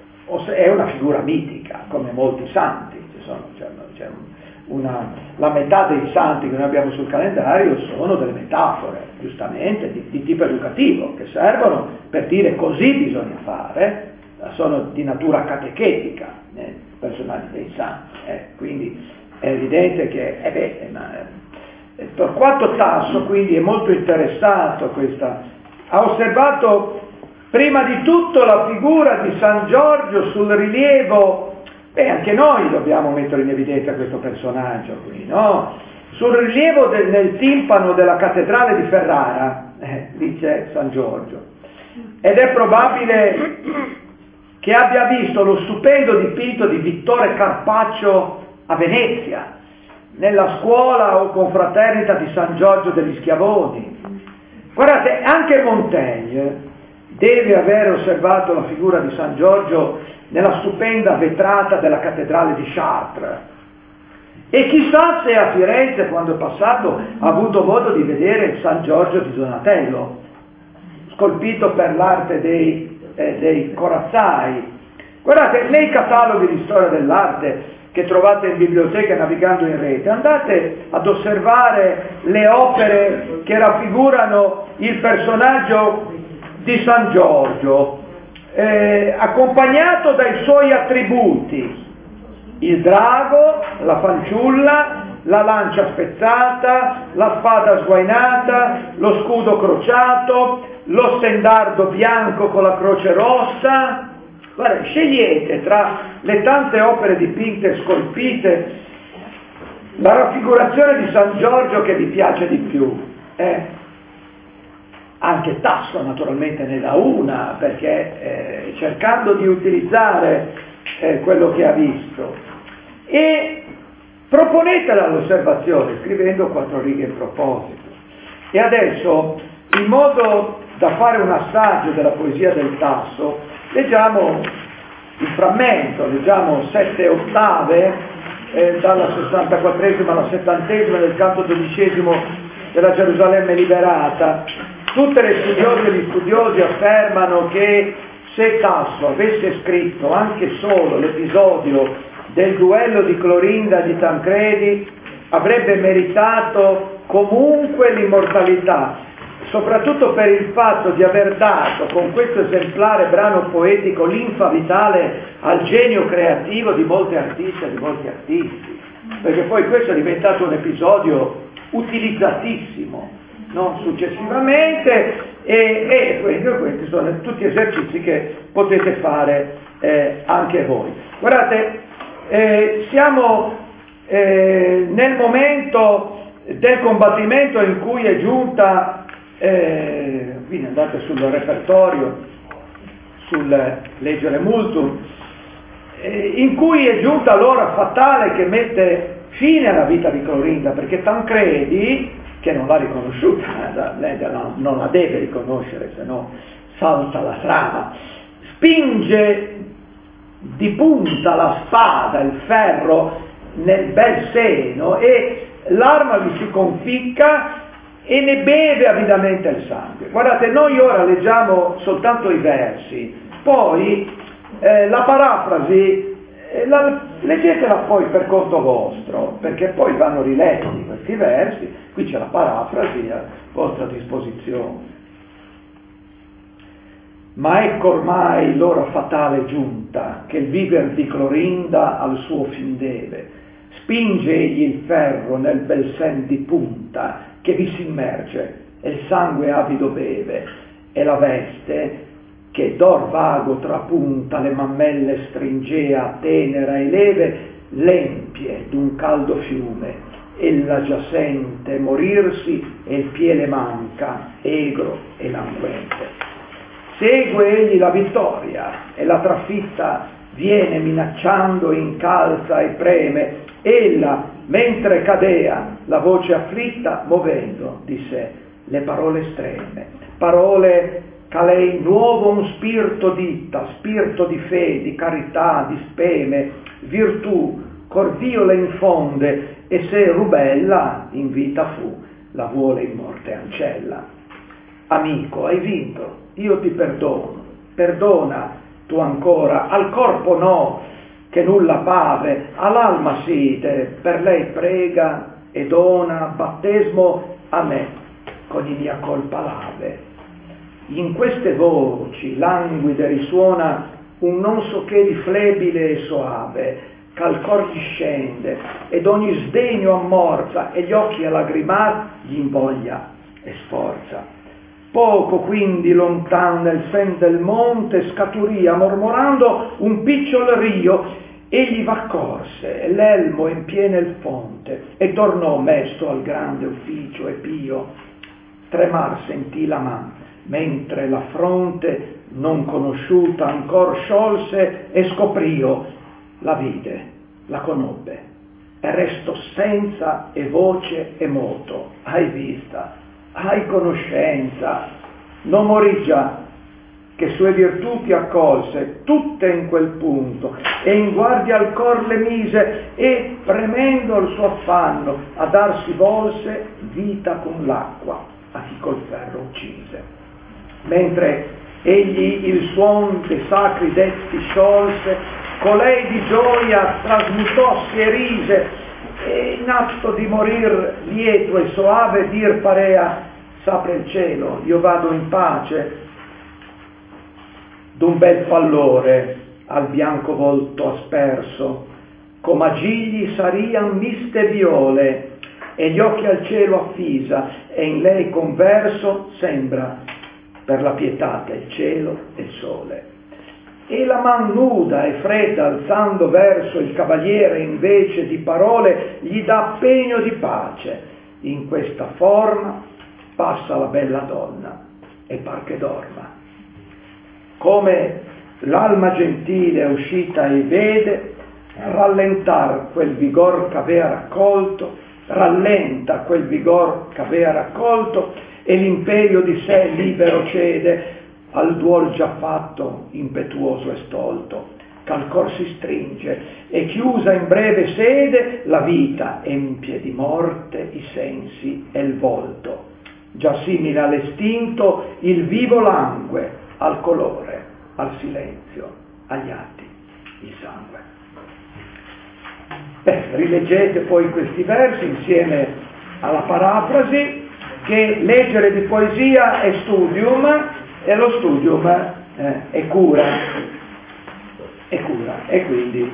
A: è una figura mitica, come molti santi. Ci sono, c'è, c'è una, la metà dei santi che noi abbiamo sul calendario sono delle metafore, giustamente, di, di tipo educativo, che servono per dire così bisogna fare, sono di natura catechetica, eh, personaggi dei santi. Eh, quindi è evidente che, eh beh, ma, eh, Torquato Tasso quindi è molto interessato a questa, ha osservato prima di tutto la figura di San Giorgio sul rilievo, e anche noi dobbiamo mettere in evidenza questo personaggio qui, no? Sul rilievo del, nel timpano della cattedrale di Ferrara, eh, lì c'è San Giorgio, ed è probabile che abbia visto lo stupendo dipinto di Vittore Carpaccio a Venezia, nella scuola o confraternita di San Giorgio degli Schiavoni. Guardate, anche Montaigne deve aver osservato la figura di San Giorgio nella stupenda vetrata della cattedrale di Chartres. E chissà se a Firenze, quando è passato, ha avuto modo di vedere San Giorgio di Donatello, scolpito per l'arte dei, eh, dei corazzai. Guardate, nei cataloghi di storia dell'arte che trovate in biblioteca navigando in rete, andate ad osservare le opere che raffigurano il personaggio di San Giorgio, eh, accompagnato dai suoi attributi: il drago, la fanciulla, la lancia spezzata, la spada sguainata, lo scudo crociato, lo stendardo bianco con la croce rossa. Guarda, scegliete tra le tante opere dipinte e scolpite la raffigurazione di San Giorgio che vi piace di più. Eh? Anche Tasso naturalmente ne dà una, perché eh, cercando di utilizzare eh, quello che ha visto. E proponetela all'osservazione scrivendo quattro righe in proposito. E adesso, in modo da fare un assaggio della poesia del Tasso, leggiamo il frammento, leggiamo sette ottave eh, dalla sessantaquattresima alla settantesima del canto dodicesimo della Gerusalemme liberata. Tutte le studiose e gli studiosi affermano che se Tasso avesse scritto anche solo l'episodio del duello di Clorinda e di Tancredi, avrebbe meritato comunque l'immortalità, soprattutto per il fatto di aver dato con questo esemplare brano poetico linfa vitale al genio creativo di molti artisti e di molti artisti, perché poi questo è diventato un episodio utilizzatissimo, no? Successivamente, e, e questi sono tutti esercizi che potete fare eh, anche voi. Guardate, eh, siamo eh, nel momento del combattimento in cui è giunta eh, quindi andate sul repertorio, sul leggere Multum, eh, in cui è giunta l'ora fatale che mette fine alla vita di Clorinda, perché Tancredi, che non l'ha riconosciuta, lei non la deve riconoscere, se no salta la trama, spinge di punta la spada, il ferro, nel bel seno, e l'arma vi si conficca e ne beve avidamente il sangue. Guardate, noi ora leggiamo soltanto i versi, poi eh, la parafrasi eh, la, leggetela poi per conto vostro, perché poi vanno riletti questi versi, qui c'è la parafrasi a vostra disposizione. Ma ecco ormai l'ora fatale giunta, che il viver di Clorinda al suo fin deve. Spinge egli il ferro nel bel sen di punta, che vi si immerge, e il sangue avido beve, e la veste, che d'or vago trapunta le mammelle stringea, tenera e leve, l'empie d'un caldo fiume, ella già sente morirsi, e il piede manca, egro e languente. Segue egli la vittoria, e la trafitta viene minacciando, incalza e preme. Ella, mentre cadea, la voce afflitta, movendo di sé le parole estreme, parole che a lei nuovo un spirito ditta, spirito di fede, di carità, di speme, virtù, cor Dio le infonde, e se rubella in vita fu, la vuole in morte ancella. Amico, hai vinto, io ti perdono, perdona tu ancora, al corpo no, che nulla pave, all'alma site, per lei prega e dona battesmo a me, con i mia colpa lave. In queste voci languide risuona un non so che di flebile e soave, ch'al cor gli scende, ed ogni sdegno ammorza, e gli occhi a lagrimar gli invoglia e sforza. Poco quindi lontan nel sen del monte scaturia, mormorando un picciol rio, egli v'accorse, e l'elmo empiene il fonte, e tornò mesto al grande ufficio e pio. Tremar sentì la man, mentre la fronte non conosciuta ancor sciolse, e scoprio, la vide, la conobbe, e resto senza e voce e moto. Hai vista, hai conoscenza, non morì già, che sue virtù ti accolse tutte in quel punto, e in guardia al cor le mise, e premendo il suo affanno a dar si volse vita con l'acqua a chi col ferro uccise. Mentre egli il suon dei sacri detti sciolse, colei di gioia trasmutossi e rise, e in atto di morir lieto e soave dir parea: s'apre il cielo, io vado in pace. D'un bel pallore al bianco volto asperso, come gigli sarian miste viole, e gli occhi al cielo affisa, e in lei converso sembra per la pietà il cielo e il sole. E la man nuda e fredda, alzando verso il cavaliere, invece di parole gli dà pegno di pace. In questa forma passa la bella donna, e par che dorma. Come l'alma gentile è uscita e vede, rallentar quel vigor ch'avea raccolto, rallenta quel vigor ch'avea raccolto, e l'imperio di sé libero cede al duol già fatto, impetuoso e stolto, ch'al cor si stringe, e chiusa in breve sede la vita empie di morte i sensi e il volto. Già simile all'estinto il vivo langue, al colore, al silenzio, agli atti, il sangue. Beh, rileggete poi questi versi insieme alla parafrasi, che leggere di poesia è studium, e lo studium eh, è cura, è cura, e quindi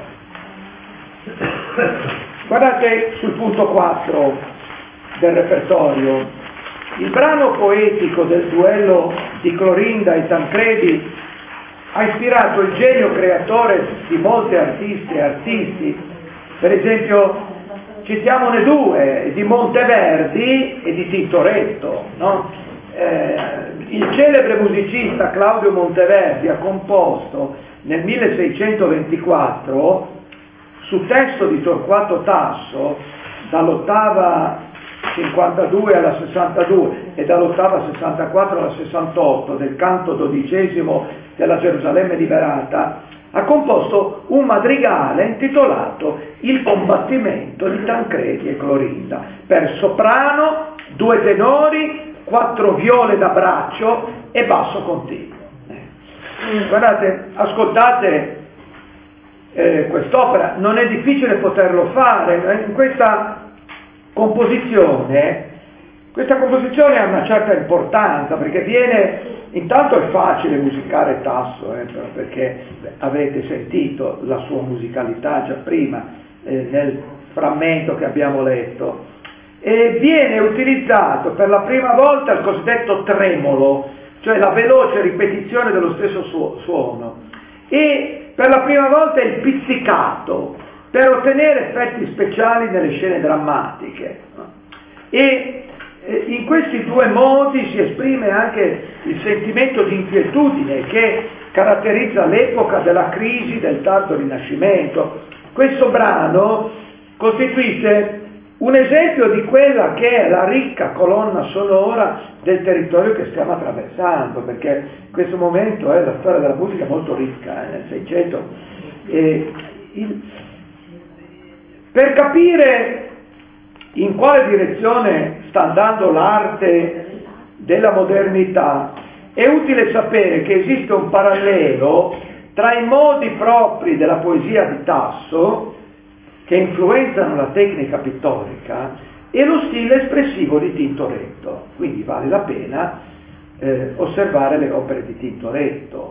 A: guardate sul punto quattro del repertorio. Il brano poetico del duello di Clorinda e Tancredi ha ispirato il genio creatore di molti artisti e artisti. Per esempio, citiamone due, di Monteverdi e di Tintoretto, no? eh, il celebre musicista Claudio Monteverdi ha composto nel milleseicentoventiquattro su testo di Torquato Tasso, dall'ottava cinquantadue alla sessantadue e dall'ottava sessantaquattro alla sessantotto del canto dodicesimo della Gerusalemme liberata, ha composto un madrigale intitolato Il combattimento di Tancredi e Clorinda, per soprano, due tenori, quattro viole da braccio e basso continuo. Guardate, ascoltate eh, quest'opera, non è difficile poterlo fare. In questa composizione, questa composizione ha una certa importanza, perché viene, intanto è facile musicare Tasso, eh, perché avete sentito la sua musicalità già prima eh, nel frammento che abbiamo letto, e viene utilizzato per la prima volta il cosiddetto tremolo, cioè la veloce ripetizione dello stesso su- suono, e per la prima volta il pizzicato, per ottenere effetti speciali nelle scene drammatiche. E in questi due modi si esprime anche il sentimento di inquietudine che caratterizza l'epoca della crisi del tardo Rinascimento. Questo brano costituisce un esempio di quella che è la ricca colonna sonora del territorio che stiamo attraversando, perché in questo momento è la storia della musica molto ricca, eh, nel Seicento. E il, per capire in quale direzione sta andando l'arte della modernità, è utile sapere che esiste un parallelo tra i modi propri della poesia di Tasso, che influenzano la tecnica pittorica, e lo stile espressivo di Tintoretto. Quindi vale la pena eh, osservare le opere di Tintoretto.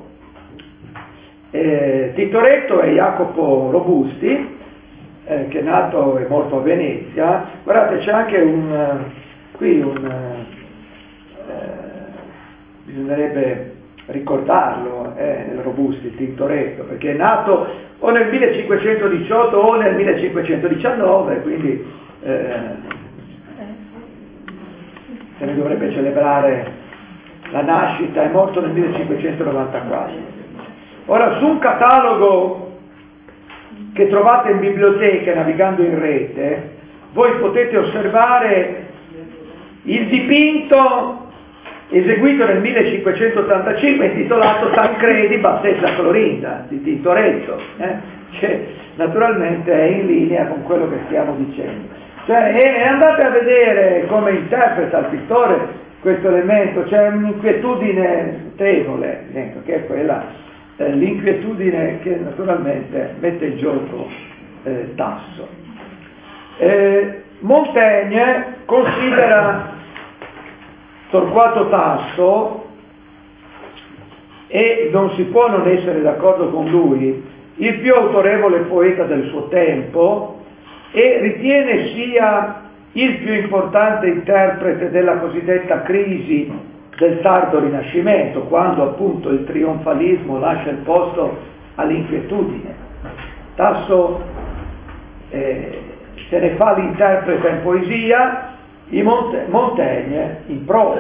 A: Eh, Tintoretto è Jacopo Robusti, eh, che è nato e morto a Venezia. Guardate, c'è anche un, qui un, eh, bisognerebbe ricordarlo, eh, Robusti, Tintoretto, perché è nato o nel millecinquecentodiciotto o nel millecinquecentodiciannove, quindi eh, se ne dovrebbe celebrare la nascita. È morto nel millecinquecentonovantaquattro. Ora, su un catalogo che trovate in biblioteca navigando in rete, voi potete osservare il dipinto eseguito nel millecinquecentottantacinque intitolato Tancredi battezza Clorinda di Tintoretto, eh? Che naturalmente è in linea con quello che stiamo dicendo. Cioè, e andate a vedere come interpreta il pittore questo elemento. C'è un'inquietudine notevole, ecco, che è quella, eh, l'inquietudine che naturalmente mette in gioco eh, Tasso. Eh, Montaigne considera Torquato Tasso, e non si può non essere d'accordo con lui, il più autorevole poeta del suo tempo, e ritiene sia il più importante interprete della cosiddetta crisi del tardo Rinascimento, quando appunto il trionfalismo lascia il posto all'inquietudine. Tasso eh, se ne fa l'interprete in poesia, i Mont- Montaigne in prosa.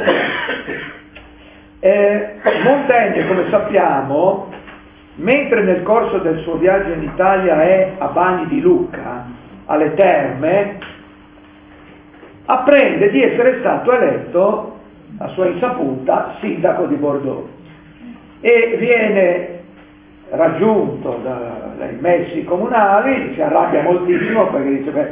A: Eh, Montaigne, come sappiamo, mentre nel corso del suo viaggio in Italia è a Bagni di Lucca, alle Terme, apprende di essere stato eletto, a sua insaputa, sindaco di Bordeaux, e viene raggiunto da, dai messi comunali, si arrabbia moltissimo perché dice: beh,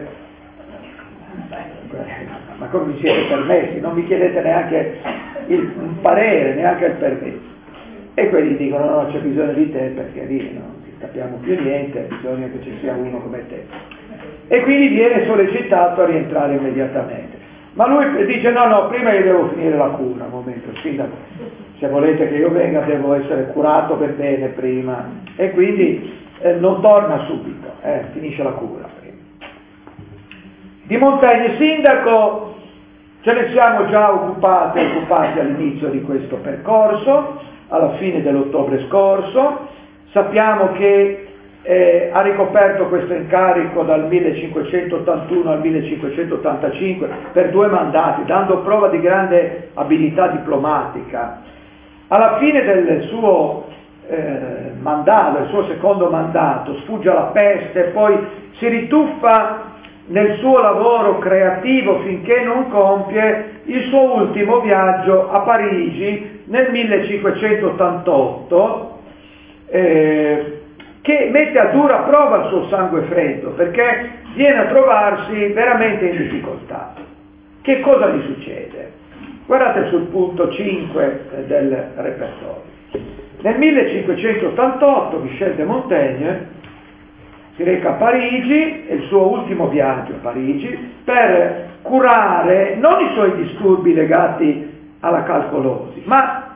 A: ma come vi siete permessi? Non mi chiedete neanche il, un parere, neanche il permesso. E quelli dicono: no, c'è bisogno di te perché lì non capiamo più niente, bisogna che ci sia uno come te. E quindi viene sollecitato a rientrare immediatamente. Ma lui dice: no, no, prima io devo finire la cura, un momento, sindaco, se volete che io venga devo essere curato per bene prima. E quindi eh, non torna subito, eh, finisce la cura prima. Di Montaigne sindaco ce ne siamo già occupati, occupati all'inizio di questo percorso, alla fine dell'ottobre scorso. Sappiamo che eh, ha ricoperto questo incarico dal millecinquecentottantuno al millecinquecentottantacinque per due mandati, dando prova di grande abilità diplomatica. Alla fine del suo eh, mandato, del suo secondo mandato, sfugge alla peste, poi si rituffa nel suo lavoro creativo finché non compie il suo ultimo viaggio a Parigi nel millecinquecentottantotto, eh, che mette a dura prova il suo sangue freddo, perché viene a trovarsi veramente in difficoltà. Che cosa gli succede? Guardate sul punto cinque del repertorio. Nel millecinquecentottantotto Michel de Montaigne si reca a Parigi, è il suo ultimo viaggio a Parigi, per curare non i suoi disturbi legati alla calcolosi, ma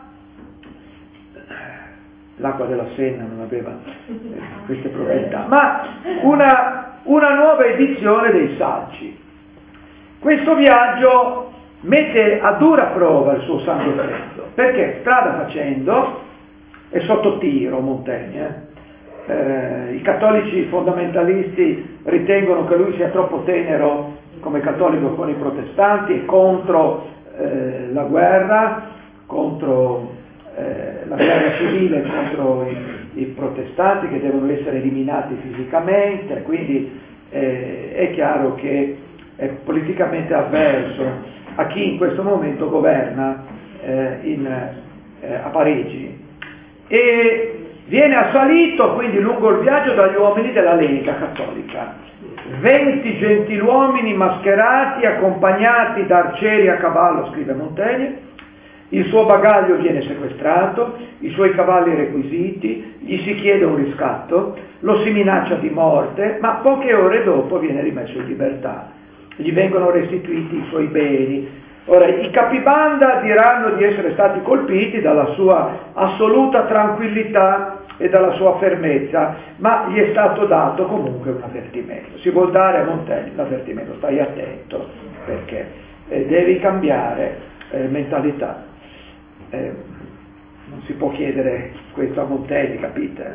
A: l'acqua della Senna non aveva queste proprietà, ma una, una nuova edizione dei saggi. Questo viaggio mette a dura prova il suo sangue freddo, perché strada facendo è sotto tiro Montaigne. Eh, I cattolici fondamentalisti ritengono che lui sia troppo tenero come cattolico con i protestanti e contro eh, la guerra, contro eh, la guerra civile contro i, i protestanti che devono essere eliminati fisicamente, quindi eh, è chiaro che è politicamente avverso a chi in questo momento governa eh, in, eh, a Parigi. E viene assalito quindi lungo il viaggio dagli uomini della Lega Cattolica, venti gentiluomini mascherati accompagnati da arcieri a cavallo, scrive Montaigne. Il suo bagaglio viene sequestrato, i suoi cavalli requisiti, gli si chiede un riscatto, lo si minaccia di morte, ma poche ore dopo viene rimesso in libertà, gli vengono restituiti i suoi beni. Ora, i capibanda diranno di essere stati colpiti dalla sua assoluta tranquillità e dalla sua fermezza, ma gli è stato dato comunque un avvertimento. Si vuol dare a Montaigne l'avvertimento, stai attento, perché eh, devi cambiare eh, mentalità. Eh, non si può chiedere questo a Montaigne, capite?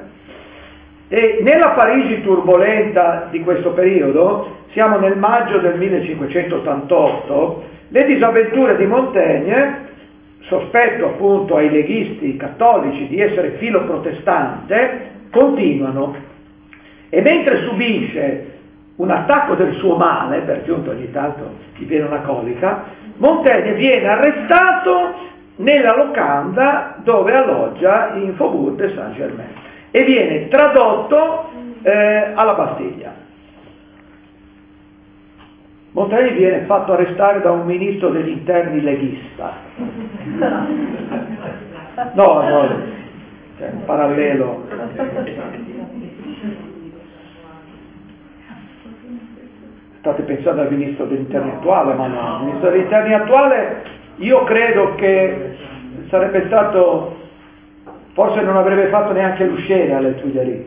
A: E nella Parigi turbolenta di questo periodo, siamo nel maggio del millecinquecentottantotto, le disavventure di Montaigne, sospetto appunto ai leghisti cattolici di essere filo protestante, continuano. E mentre subisce un attacco del suo male, per giunto ogni tanto gli viene una colica, Montaigne viene arrestato nella locanda dove alloggia in Faubourg de Saint-Germain e viene tradotto eh, alla Bastiglia. Montaigne viene fatto arrestare da un ministro degli interni leghista. No, no, c'è un parallelo. State pensando al ministro degli interni attuale, ma no, il ministro degli interni attuale io credo che sarebbe stato, forse non avrebbe fatto neanche l'usciere alle Tuileries,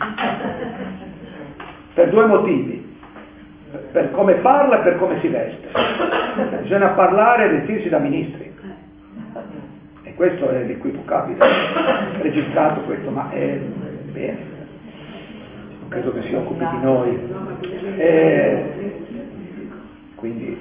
A: per due motivi. Per come parla e per come si veste. Bisogna parlare e vestirsi da ministri. E questo è l'equivocabile. È registrato questo, ma è bene. Non credo che si occupi di noi. E quindi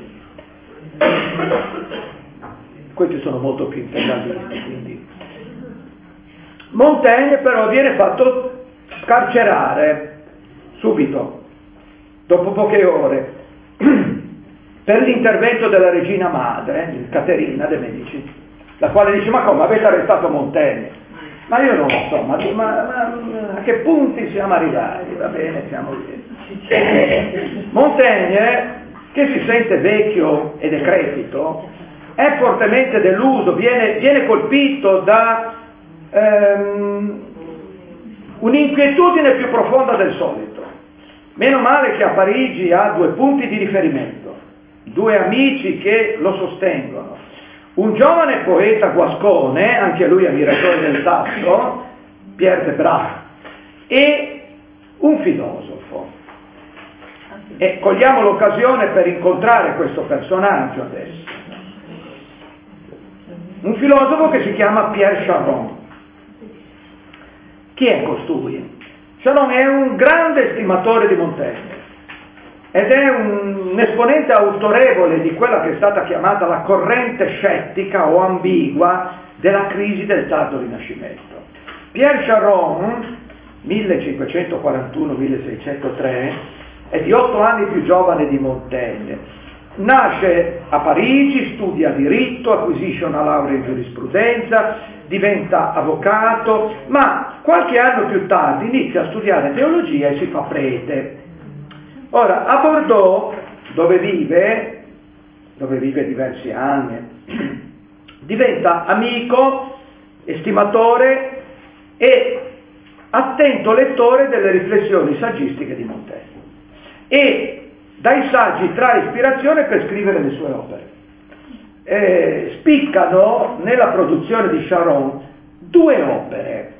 A: questi sono molto più integralisti. Quindi. Montaigne però viene fatto scarcerare subito, dopo poche ore, per l'intervento della regina madre, Caterina de' Medici, la quale dice: ma come, avete arrestato Montaigne? Ma io non lo so, ma, ma, ma a che punti siamo arrivati? Va bene, siamo lì. Montaigne, che si sente vecchio e decrepito, è fortemente deluso, viene, viene colpito da ehm, un'inquietudine più profonda del solito. Meno male che a Parigi ha due punti di riferimento, due amici che lo sostengono. Un giovane poeta guascone, anche lui ammiratore del Tasso, Pierre de Brac, e un filosofo. E cogliamo l'occasione per incontrare questo personaggio adesso. Un filosofo che si chiama Pierre Charon. Chi è costui? Sharon è un grande estimatore di Montaigne ed è un, un esponente autorevole di quella che è stata chiamata la corrente scettica o ambigua della crisi del tardo Rinascimento. Pierre Sharon, millecinquecentoquarantuno milleseicentotre, è di otto anni più giovane di Montaigne. Nasce a Parigi, studia diritto, acquisisce una laurea in giurisprudenza, diventa avvocato, ma qualche anno più tardi inizia a studiare teologia e si fa prete. Ora, a Bordeaux, dove vive, dove vive diversi anni, diventa amico, estimatore e attento lettore delle riflessioni saggistiche di Montaigne. E dai saggi trae ispirazione per scrivere le sue opere. Eh, spiccano nella produzione di Sharon due opere: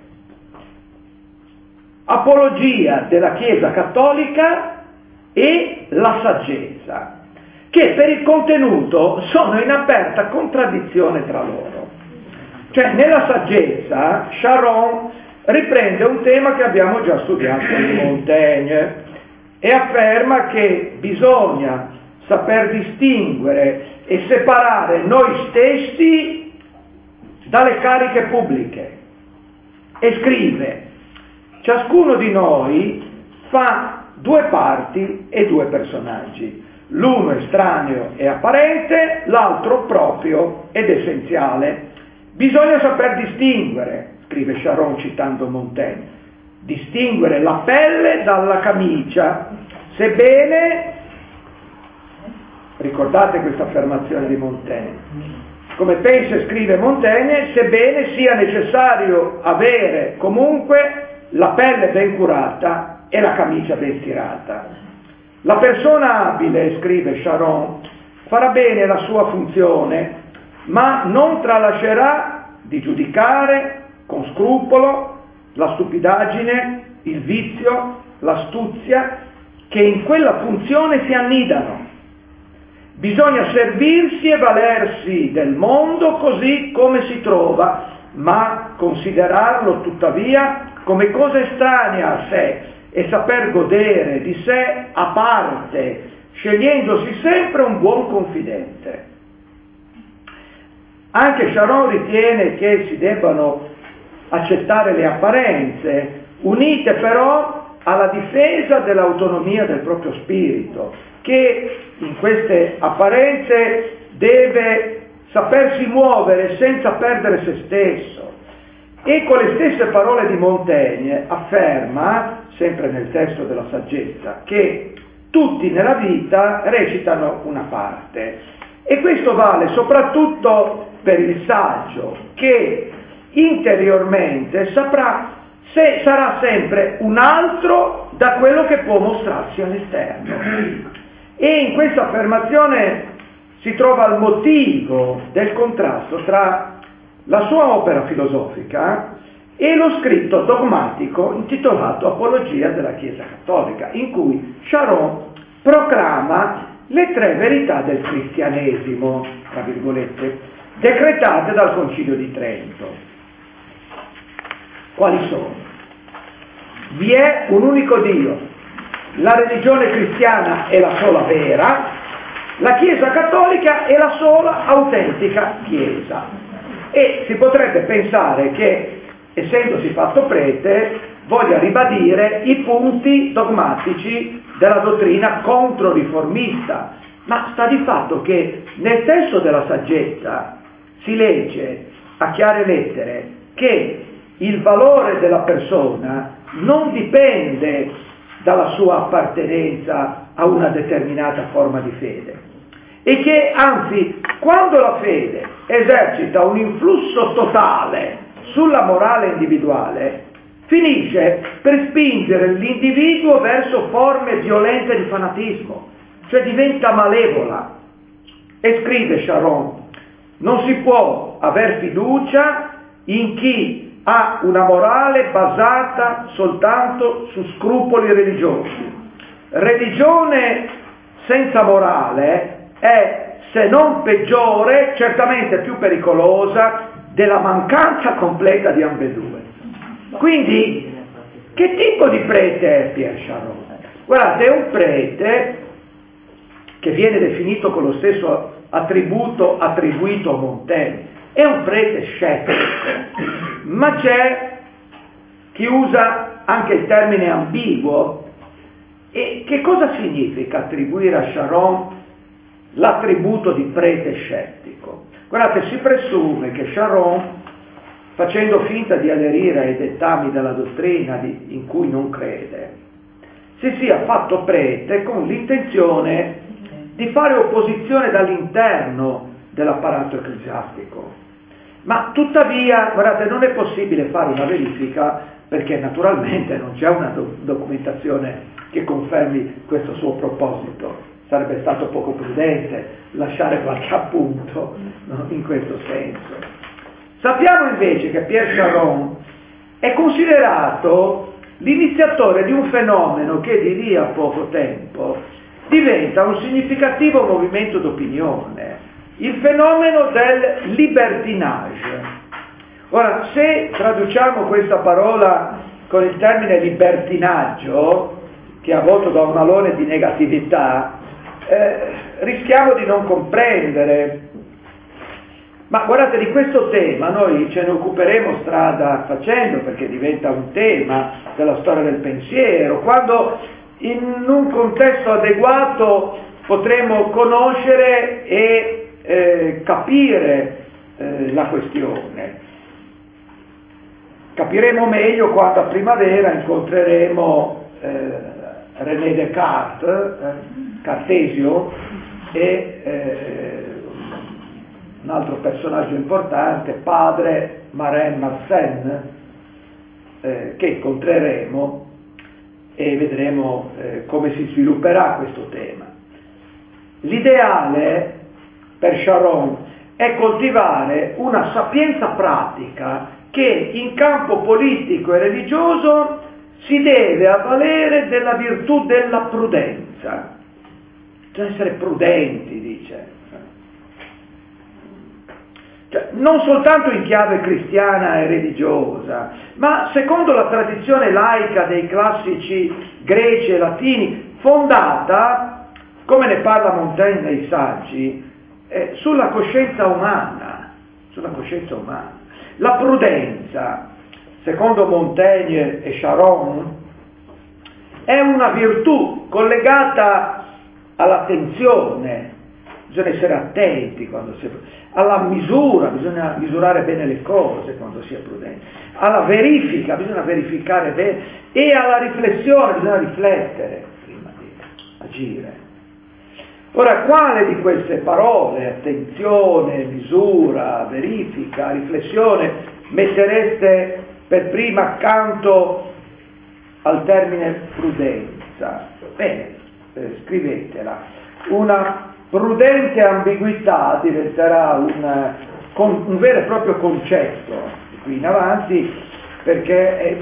A: Apologia della Chiesa Cattolica e La Saggezza, che per il contenuto sono in aperta contraddizione tra loro. Cioè, nella Saggezza Sharon riprende un tema che abbiamo già studiato in Montaigne e afferma che bisogna saper distinguere e separare noi stessi dalle cariche pubbliche. E scrive: ciascuno di noi fa due parti e due personaggi, l'uno estraneo e apparente, l'altro proprio ed essenziale. Bisogna saper distinguere, scrive Sharon citando Montaigne, distinguere la pelle dalla camicia, sebbene, ricordate questa affermazione di Montaigne, come pensa e scrive Montaigne, sebbene sia necessario avere comunque la pelle ben curata e la camicia ben stirata. La persona abile, scrive Sharon, farà bene la sua funzione, ma non tralascerà di giudicare con scrupolo la stupidaggine, il vizio, l'astuzia che in quella funzione si annidano. Bisogna servirsi e valersi del mondo così come si trova, ma considerarlo tuttavia come cosa estranea a sé e saper godere di sé a parte, scegliendosi sempre un buon confidente. Anche Sharon ritiene che si debbano accettare le apparenze, unite però alla difesa dell'autonomia del proprio spirito, che in queste apparenze deve sapersi muovere senza perdere se stesso. E con le stesse parole di Montaigne afferma, sempre nel testo della Saggezza, che tutti nella vita recitano una parte. E questo vale soprattutto per il saggio, che interiormente saprà se sarà sempre un altro da quello che può mostrarsi all'esterno. E in questa affermazione si trova il motivo del contrasto tra la sua opera filosofica e lo scritto dogmatico intitolato Apologia della Chiesa Cattolica, in cui Sharon proclama le tre verità del cristianesimo, tra virgolette, decretate dal Concilio di Trento. Quali sono? Vi è un unico Dio, la religione cristiana è la sola vera, la Chiesa Cattolica è la sola autentica Chiesa. E si potrebbe pensare che, essendosi fatto prete, voglia ribadire i punti dogmatici della dottrina controriformista, ma sta di fatto che nel testo della Saggezza si legge a chiare lettere che il valore della persona non dipende dalla sua appartenenza a una determinata forma di fede, e che anzi, quando la fede esercita un influsso totale sulla morale individuale, finisce per spingere l'individuo verso forme violente di fanatismo, cioè diventa malevola. E scrive Sharon: non si può aver fiducia in chi ha una morale basata soltanto su scrupoli religiosi. Religione senza morale è, se non peggiore, certamente più pericolosa della mancanza completa di ambedue. Quindi Che tipo di prete è Pierre Charon? Guardate, è un prete che viene definito con lo stesso attributo attribuito a Montaigne. È un prete scettico, ma c'è chi usa anche il termine ambiguo. E che cosa significa attribuire a Charon l'attributo di prete scettico? Guardate, si presume che Charon, facendo finta di aderire ai dettami della dottrina di, in cui non crede, si sia fatto prete con l'intenzione di fare opposizione dall'interno dell'apparato ecclesiastico. Ma tuttavia, guardate, non è possibile fare una verifica perché naturalmente non c'è una do- documentazione che confermi questo suo proposito. Sarebbe stato poco prudente lasciare qualche appunto, no, in questo senso. Sappiamo invece che Pierre Charon è considerato l'iniziatore di un fenomeno che di lì a poco tempo diventa un significativo movimento d'opinione, il fenomeno del libertinage. Ora, se traduciamo questa parola con il termine libertinaggio, che a volte dà un alone di negatività, eh, rischiamo di non comprendere. Ma guardate, di questo tema noi ce ne occuperemo strada facendo, perché diventa un tema della storia del pensiero, quando in un contesto adeguato potremo conoscere e eh, capire eh, la questione. Capiremo meglio quando a primavera incontreremo eh, René Descartes, eh, Cartesio, e eh, un altro personaggio importante, padre Marin Mersenne, eh, che incontreremo e vedremo eh, come si svilupperà questo tema. L'ideale per Charon è coltivare una sapienza pratica che in campo politico e religioso si deve avvalere della virtù della prudenza. Bisogna essere prudenti, dice. Cioè, non soltanto in chiave cristiana e religiosa, ma secondo la tradizione laica dei classici greci e latini, fondata, come ne parla Montaigne nei saggi, eh, sulla coscienza umana, sulla coscienza umana. La prudenza, secondo Montaigne e Charon, è una virtù collegata all'attenzione, bisogna essere attenti quando si è prudenti, alla misura, bisogna misurare bene le cose quando si è prudenti, alla verifica, bisogna verificare bene, e alla riflessione, bisogna riflettere prima di agire. Ora, quale di queste parole, attenzione, misura, verifica, riflessione, mettereste per prima accanto al termine prudenza? Bene, eh, scrivetela. Una prudente ambiguità diventerà un, un vero e proprio concetto di qui in avanti, perché è,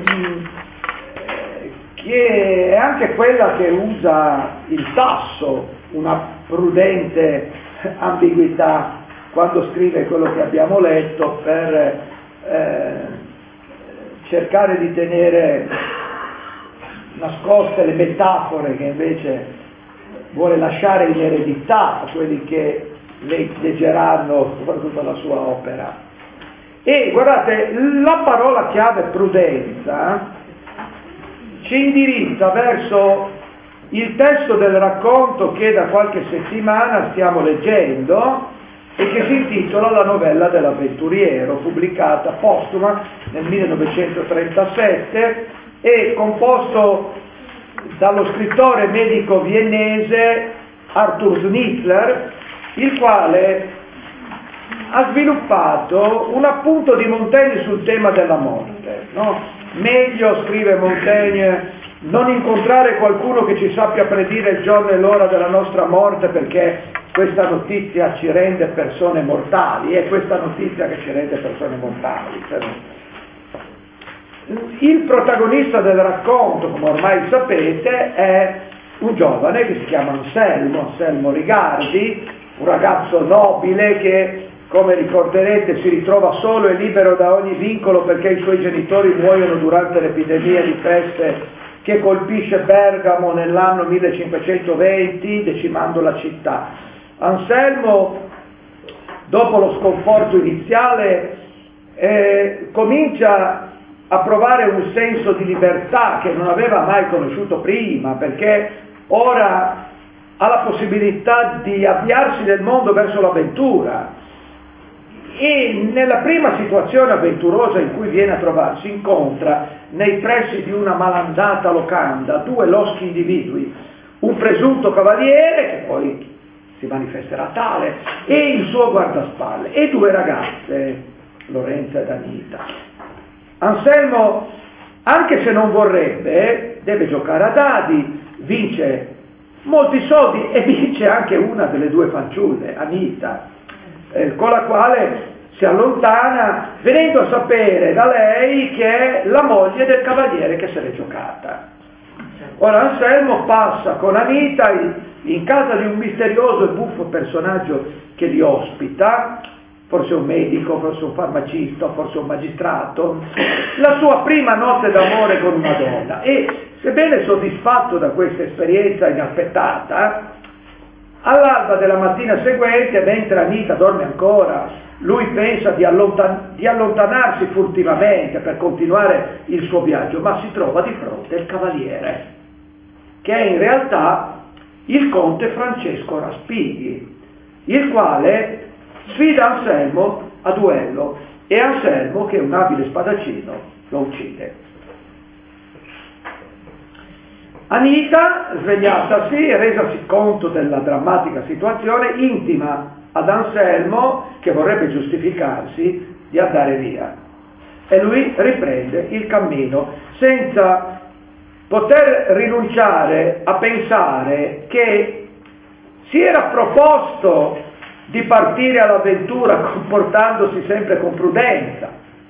A: che è anche quella che usa il Tasso, una prudente ambiguità, quando scrive quello che abbiamo letto, per eh, cercare di tenere nascoste le metafore che invece vuole lasciare in eredità a quelli che leggeranno soprattutto la sua opera. E guardate, la parola chiave prudenza ci indirizza verso il testo del racconto che da qualche settimana stiamo leggendo e che si intitola La novella dell'avventuriero, pubblicata postuma nel millenovecentotrentasette e composto dallo scrittore medico viennese Arthur Schnitzler, il quale ha sviluppato un appunto di Montaigne sul tema della morte, no? Meglio, scrive Montaigne, non incontrare qualcuno che ci sappia predire il giorno e l'ora della nostra morte, perché questa notizia ci rende persone mortali, è questa notizia che ci rende persone mortali. Il protagonista del racconto, come ormai sapete, è un giovane che si chiama Anselmo, Anselmo Rigardi, un ragazzo nobile che come ricorderete, si ritrova solo e libero da ogni vincolo perché i suoi genitori muoiono durante l'epidemia di peste che colpisce Bergamo nell'anno millecinquecentoventi, decimando la città. Anselmo, dopo lo sconforto iniziale, eh, comincia a provare un senso di libertà che non aveva mai conosciuto prima, perché ora ha la possibilità di avviarsi nel mondo verso l'avventura. E nella prima situazione avventurosa in cui viene a trovarsi, incontra nei pressi di una malandata locanda due loschi individui, un presunto cavaliere, che poi si manifesterà tale, e il suo guardaspalle, e due ragazze, Lorenza ed Anita. Anselmo, anche se non vorrebbe, deve giocare a dadi, vince molti soldi e vince anche una delle due fanciulle, Anita, eh, con la quale si allontana, venendo a sapere da lei che è la moglie del cavaliere che se l'è giocata. Ora Anselmo passa con Anita in, in casa di un misterioso e buffo personaggio che li ospita, forse un medico, forse un farmacista, forse un magistrato, la sua prima notte d'amore con una donna, e sebbene soddisfatto da questa esperienza inaspettata, all'alba della mattina seguente, mentre Anita dorme ancora, lui pensa di, allontan- di allontanarsi furtivamente per continuare il suo viaggio, ma si trova di fronte il cavaliere, che è in realtà il conte Francesco Raspighi, il quale sfida Anselmo a duello, e Anselmo, che è un abile spadaccino, lo uccide. Anita, svegliatasi e resasi conto della drammatica situazione, intima ad Anselmo, che vorrebbe giustificarsi, di andare via. E lui riprende il cammino, senza poter rinunciare a pensare che si era proposto di partire all'avventura comportandosi sempre con prudenza.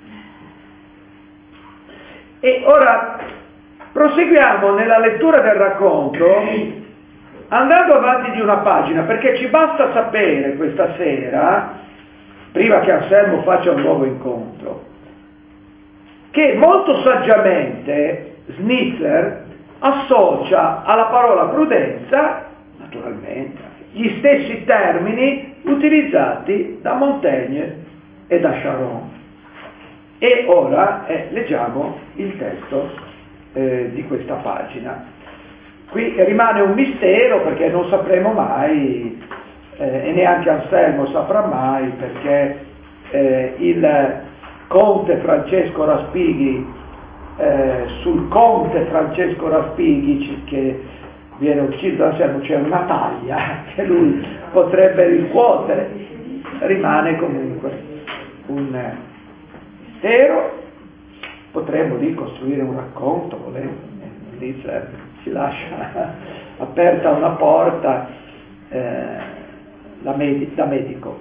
A: E ora proseguiamo nella lettura del racconto andando avanti di una pagina, perché ci basta sapere questa sera, prima che Anselmo faccia un nuovo incontro, che molto saggiamente Schnitzler associa alla parola prudenza, naturalmente, gli stessi termini utilizzati da Montaigne e da Charon. E ora eh, leggiamo il testo eh, di questa pagina. Qui rimane un mistero perché non sapremo mai, eh, e neanche Anselmo saprà mai, perché eh, il conte Francesco Raspighi, eh, sul conte Francesco Raspighi che viene ucciso da Anselmo c'è una taglia che lui potrebbe riscuotere, rimane comunque un mistero. Potremmo lì costruire un racconto, volendo, lì ci lascia aperta una porta eh, da, med- da medico.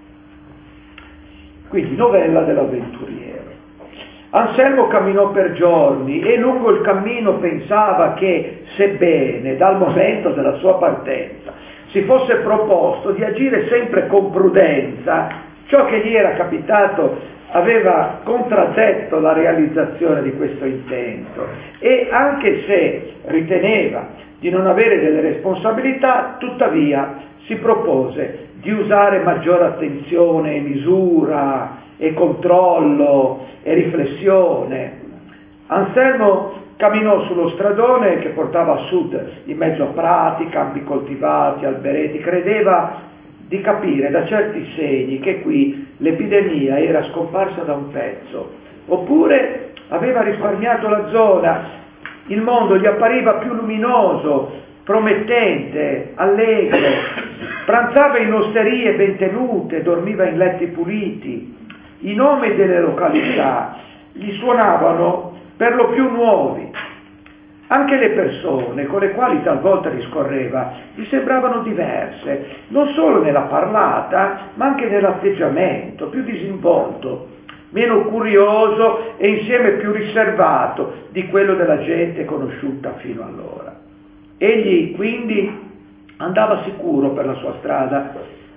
A: Quindi novella dell'avventuriero. Anselmo camminò per giorni e lungo il cammino pensava che, sebbene dal momento della sua partenza si fosse proposto di agire sempre con prudenza, ciò che gli era capitato aveva contraddetto la realizzazione di questo intento, e anche se riteneva di non avere delle responsabilità, tuttavia si propose di usare maggiore attenzione, misura e controllo e riflessione. Anselmo camminò sullo stradone che portava a sud, in mezzo a prati, campi coltivati, albereti. Credeva di capire da certi segni che qui l'epidemia era scomparsa da un pezzo, oppure aveva risparmiato la zona, il mondo gli appariva più luminoso, promettente, allegro, pranzava in osterie ben tenute, dormiva in letti puliti. I nomi delle località gli suonavano per lo più nuovi. Anche le persone con le quali talvolta discorreva gli sembravano diverse, non solo nella parlata, ma anche nell'atteggiamento, più disinvolto, meno curioso e insieme più riservato di quello della gente conosciuta fino allora. Egli quindi andava sicuro per la sua strada,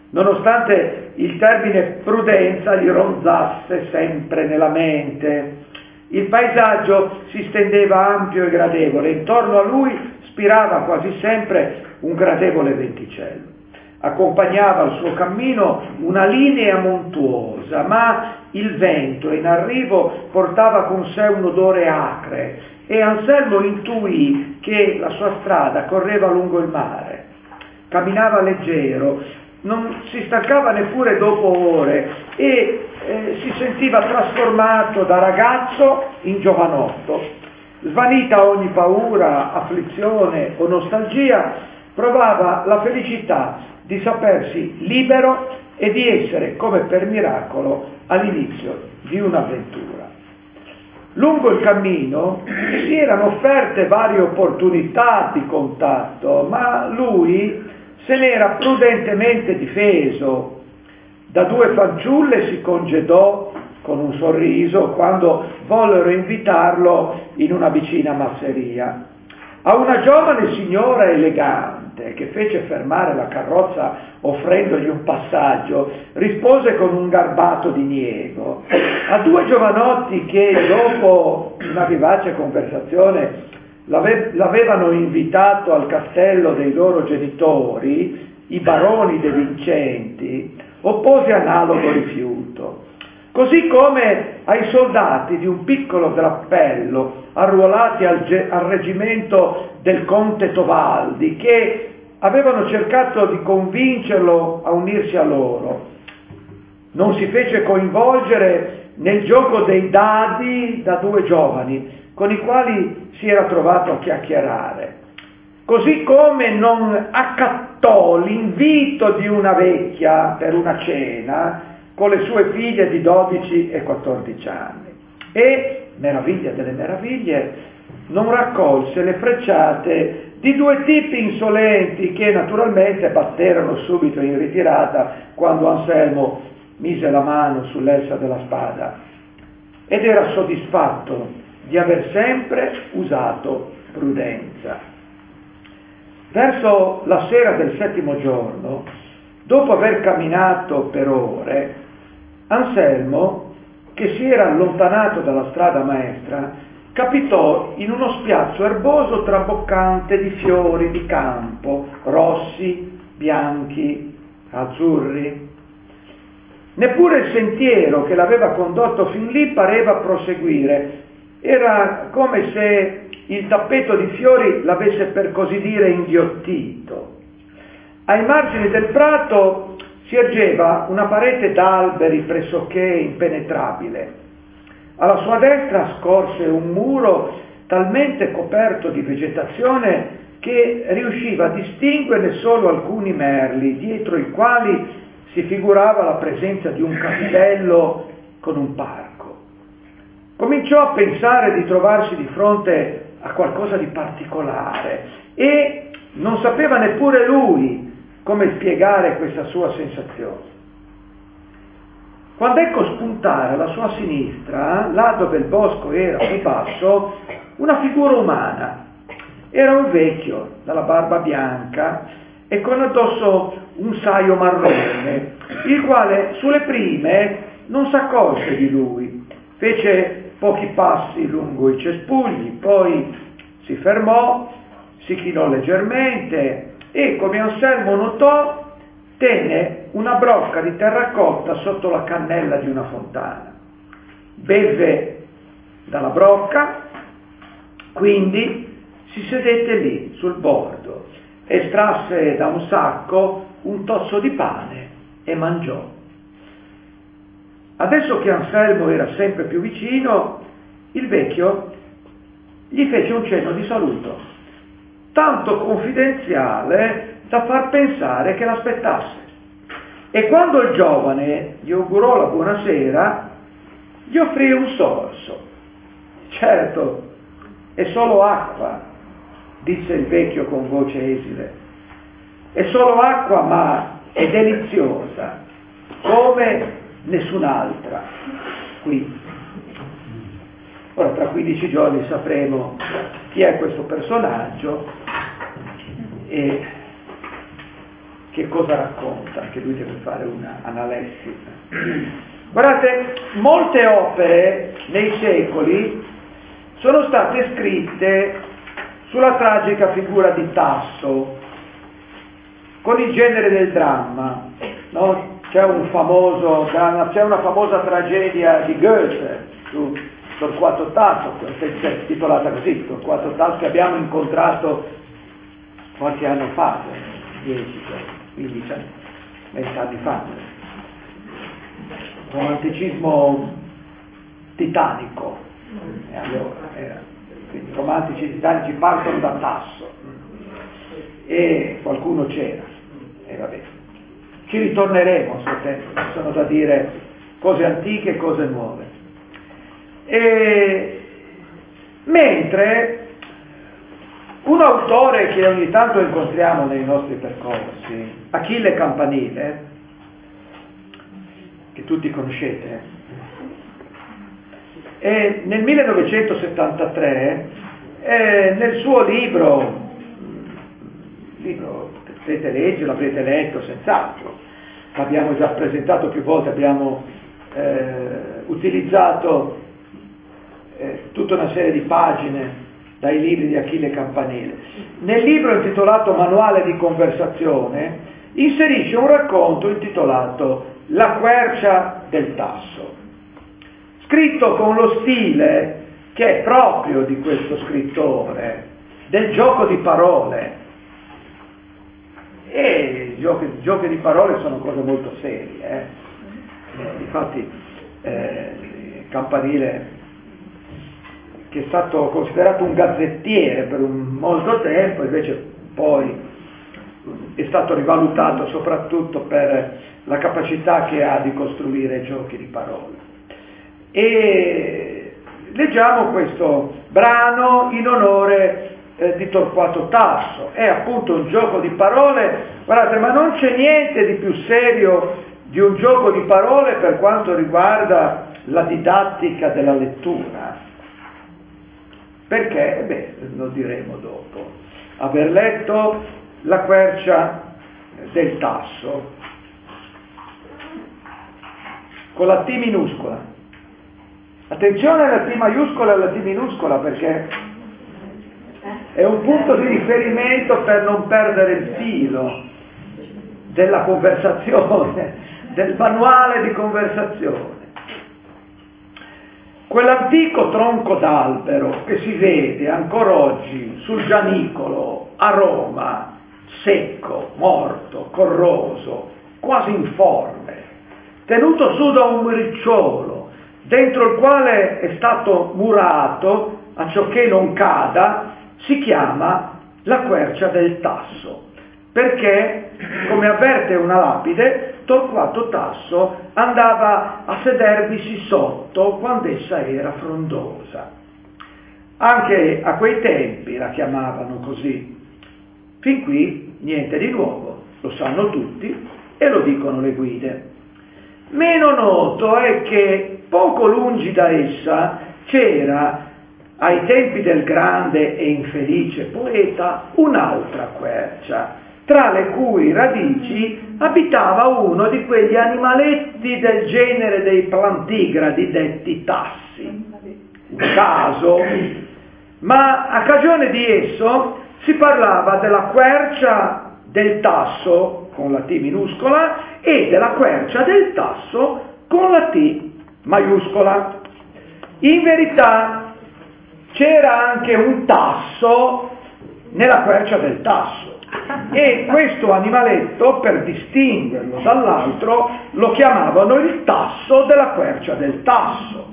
A: nonostante il termine prudenza gli ronzasse sempre nella mente. Il paesaggio si stendeva ampio e gradevole, intorno a lui spirava quasi sempre un gradevole venticello. Accompagnava il suo cammino una linea montuosa, ma il vento in arrivo portava con sé un odore acre e Anselmo intuì che la sua strada correva lungo il mare. Camminava leggero, non si stancava neppure dopo ore e eh, si sentiva trasformato da ragazzo in giovanotto. Svanita ogni paura, afflizione o nostalgia, provava la felicità di sapersi libero e di essere, come per miracolo, all'inizio di un'avventura. Lungo il cammino si erano offerte varie opportunità di contatto, ma lui se n'era prudentemente difeso. Da due fanciulle si congedò con un sorriso quando vollero invitarlo in una vicina masseria. A una giovane signora elegante che fece fermare la carrozza offrendogli un passaggio, rispose con un garbato diniego. A due giovanotti che dopo una vivace conversazione l'ave- l'avevano invitato al castello dei loro genitori, i baroni De Vincenti, oppose analogo rifiuto. Così come ai soldati di un piccolo drappello arruolati al, ge- al reggimento del conte Tovaldi, che avevano cercato di convincerlo a unirsi a loro. Non si fece coinvolgere nel gioco dei dadi da due giovani, con i quali si era trovato a chiacchierare. Così come non accattò l'invito di una vecchia per una cena con le sue figlie di dodici e quattordici anni. E, meraviglia delle meraviglie, non raccolse le frecciate di due tipi insolenti che naturalmente batterono subito in ritirata quando Anselmo mise la mano sull'elsa della spada, ed era soddisfatto di aver sempre usato prudenza. Verso la sera del settimo giorno, dopo aver camminato per ore, Anselmo, che si era allontanato dalla strada maestra, capitò in uno spiazzo erboso traboccante di fiori di campo, rossi, bianchi, azzurri. Neppure il sentiero che l'aveva condotto fin lì pareva proseguire. Era come se il tappeto di fiori l'avesse per così dire inghiottito. Ai margini del prato si ergeva una parete d'alberi pressoché impenetrabile. Alla sua destra scorse un muro talmente coperto di vegetazione che riusciva a distinguerne solo alcuni merli, dietro i quali si figurava la presenza di un castello con un parco. Cominciò a pensare di trovarsi di fronte a qualcosa di particolare e non sapeva neppure lui come spiegare questa sua sensazione. Quando ecco spuntare alla sua sinistra, là dove il bosco era più basso, una figura umana. Era un vecchio, dalla barba bianca e con addosso un saio marrone, il quale sulle prime non s'accorse di lui. Fece pochi passi lungo i cespugli, poi si fermò, si chinò leggermente e, come Anselmo notò, tenne una brocca di terracotta sotto la cannella di una fontana. Beve dalla brocca, quindi si sedette lì sul bordo, estrasse da un sacco un tozzo di pane e mangiò. Adesso che Anselmo era sempre più vicino, il vecchio gli fece un cenno di saluto, tanto confidenziale da far pensare che l'aspettasse. E quando il giovane gli augurò la buonasera, gli offrì un sorso. Certo, è solo acqua, disse il vecchio con voce esile. È solo acqua, ma è deliziosa, come nessun'altra qui. Ora, tra quindici giorni sapremo chi è questo personaggio e che cosa racconta, anche lui deve fare una analessi. Guardate, molte opere nei secoli sono state scritte sulla tragica figura di Tasso, con il genere del dramma, no? C'è un famoso, c'è una famosa tragedia di Goethe su Torquato Tasso, titolata così, Torquato Tasso, che abbiamo incontrato qualche anno fa, dieci, quindici anni, venti anni fa. Romanticismo titanico, e allora, era, quindi romantici titanici partono da Tasso, e qualcuno c'era, e vabbè. Ci ritorneremo a suo tempo, ci sono da dire cose antiche e cose nuove. E, mentre un autore che ogni tanto incontriamo nei nostri percorsi, Achille Campanile, che tutti conoscete, e nel millenovecentosettantatré eh, nel suo libro, libro potete leggere, l'avrete letto senz'altro, l'abbiamo già presentato più volte, abbiamo eh, utilizzato eh, tutta una serie di pagine dai libri di Achille Campanile. Nel libro intitolato Manuale di conversazione inserisce un racconto intitolato La quercia del Tasso, scritto con lo stile che è proprio di questo scrittore, del gioco di parole. E i giochi, giochi di parole sono cose molto serie. Eh? Eh, infatti eh, Campanile, che è stato considerato un gazzettiere per un molto tempo, invece poi è stato rivalutato soprattutto per la capacità che ha di costruire giochi di parole. E leggiamo questo brano in onore eh, di Torquato Tasso. È appunto un gioco di parole, guardate, ma non c'è niente di più serio di un gioco di parole per quanto riguarda la didattica della lettura. Perché? Beh, lo diremo dopo. Aver letto La quercia del Tasso, con la T minuscola. Attenzione alla T maiuscola e alla T minuscola, perché è un punto di riferimento per non perdere il filo della conversazione, del manuale di conversazione. Quell'antico tronco d'albero che si vede ancora oggi sul Gianicolo a Roma, secco, morto, corroso, quasi informe, tenuto su da un ricciolo, dentro il quale è stato murato, a ciò che non cada, si chiama la quercia del Tasso, perché, come avverte una lapide, Torquato Tasso andava a sedervisi sotto quando essa era frondosa. Anche a quei tempi la chiamavano così. Fin qui niente di nuovo, lo sanno tutti e lo dicono le guide. Meno noto è che poco lungi da essa c'era, ai tempi del grande e infelice poeta, un'altra quercia, tra le cui radici abitava uno di quegli animaletti del genere dei plantigradi detti tassi. Un caso, ma a cagione di esso si parlava della quercia del Tasso con la T minuscola e della quercia del Tasso con la T maiuscola. In verità c'era anche un tasso nella quercia del Tasso, e questo animaletto, per distinguerlo dall'altro, lo chiamavano il tasso della quercia del Tasso.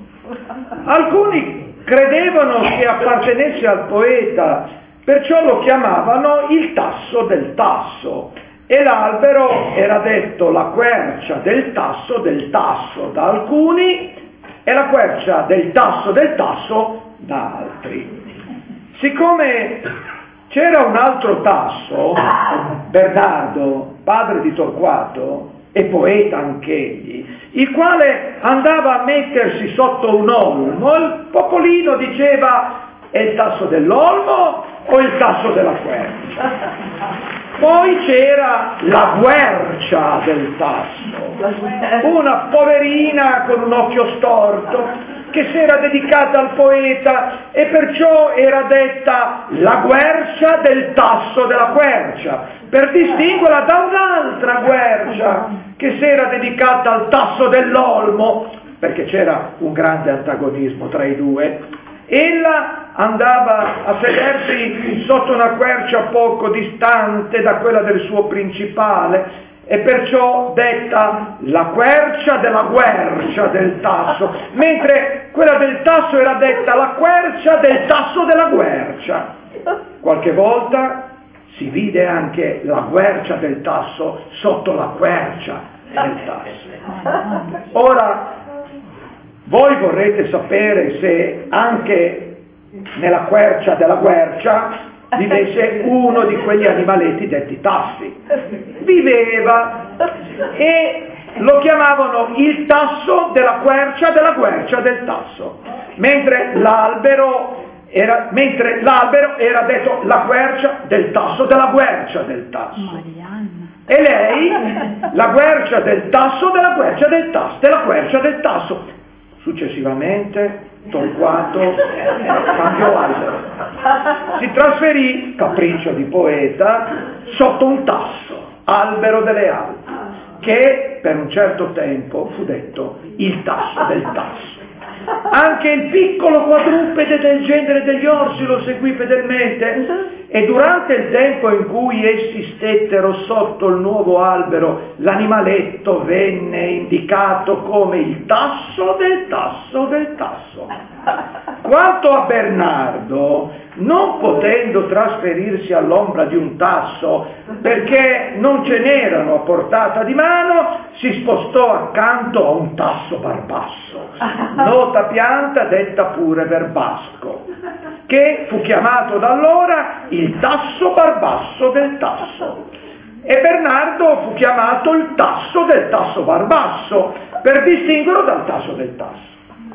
A: Alcuni credevano che appartenesse al poeta, perciò lo chiamavano il tasso del Tasso, e l'albero era detto la quercia del Tasso del Tasso da alcuni e la quercia del Tasso del Tasso da altri. Siccome c'era un altro Tasso, Bernardo, padre di Torquato e poeta anch'egli, il quale andava a mettersi sotto un olmo, il popolino diceva: è il tasso dell'olmo o il tasso della quercia? Poi c'era la Guercia del Tasso, una poverina con un occhio storto che si era dedicata al poeta e perciò era detta la Guercia del Tasso della Quercia, per distinguerla da un'altra Guercia che si era dedicata al Tasso dell'Olmo, perché c'era un grande antagonismo tra i due. Ella andava a sedersi sotto una quercia poco distante da quella del suo principale e perciò detta la quercia della Guercia del Tasso, mentre quella del Tasso era detta la quercia del Tasso della Guercia. Qualche volta si vide anche la Guercia del Tasso sotto la quercia del Tasso. Ora, voi vorrete sapere se anche nella quercia della Guercia vivesse uno di quegli animaletti detti tassi. Viveva e lo chiamavano il tasso della quercia della Guercia del Tasso, mentre l'albero era, mentre l'albero era detto la quercia del Tasso della Guercia del Tasso. E lei la Guercia del Tasso della Guercia del Tasso, della Quercia del Tasso. Successivamente Torquato cambiò albero, si trasferì, capriccio di poeta, sotto un tasso, albero delle Alpi, che per un certo tempo fu detto il tasso del tasso. Anche il piccolo quadrupede del genere degli orsi lo seguì fedelmente e durante il tempo in cui essi stettero sotto il nuovo albero, l'animaletto venne indicato come il tasso del tasso del tasso. Quanto a Bernardo, non potendo trasferirsi all'ombra di un tasso perché non ce n'erano a portata di mano, si spostò accanto a un tasso barbasso, nota pianta detta pure verbasco, che fu chiamato da allora il tasso barbasso del tasso. E Bernardo fu chiamato il tasso del tasso barbasso, per distinguerlo dal tasso del tasso.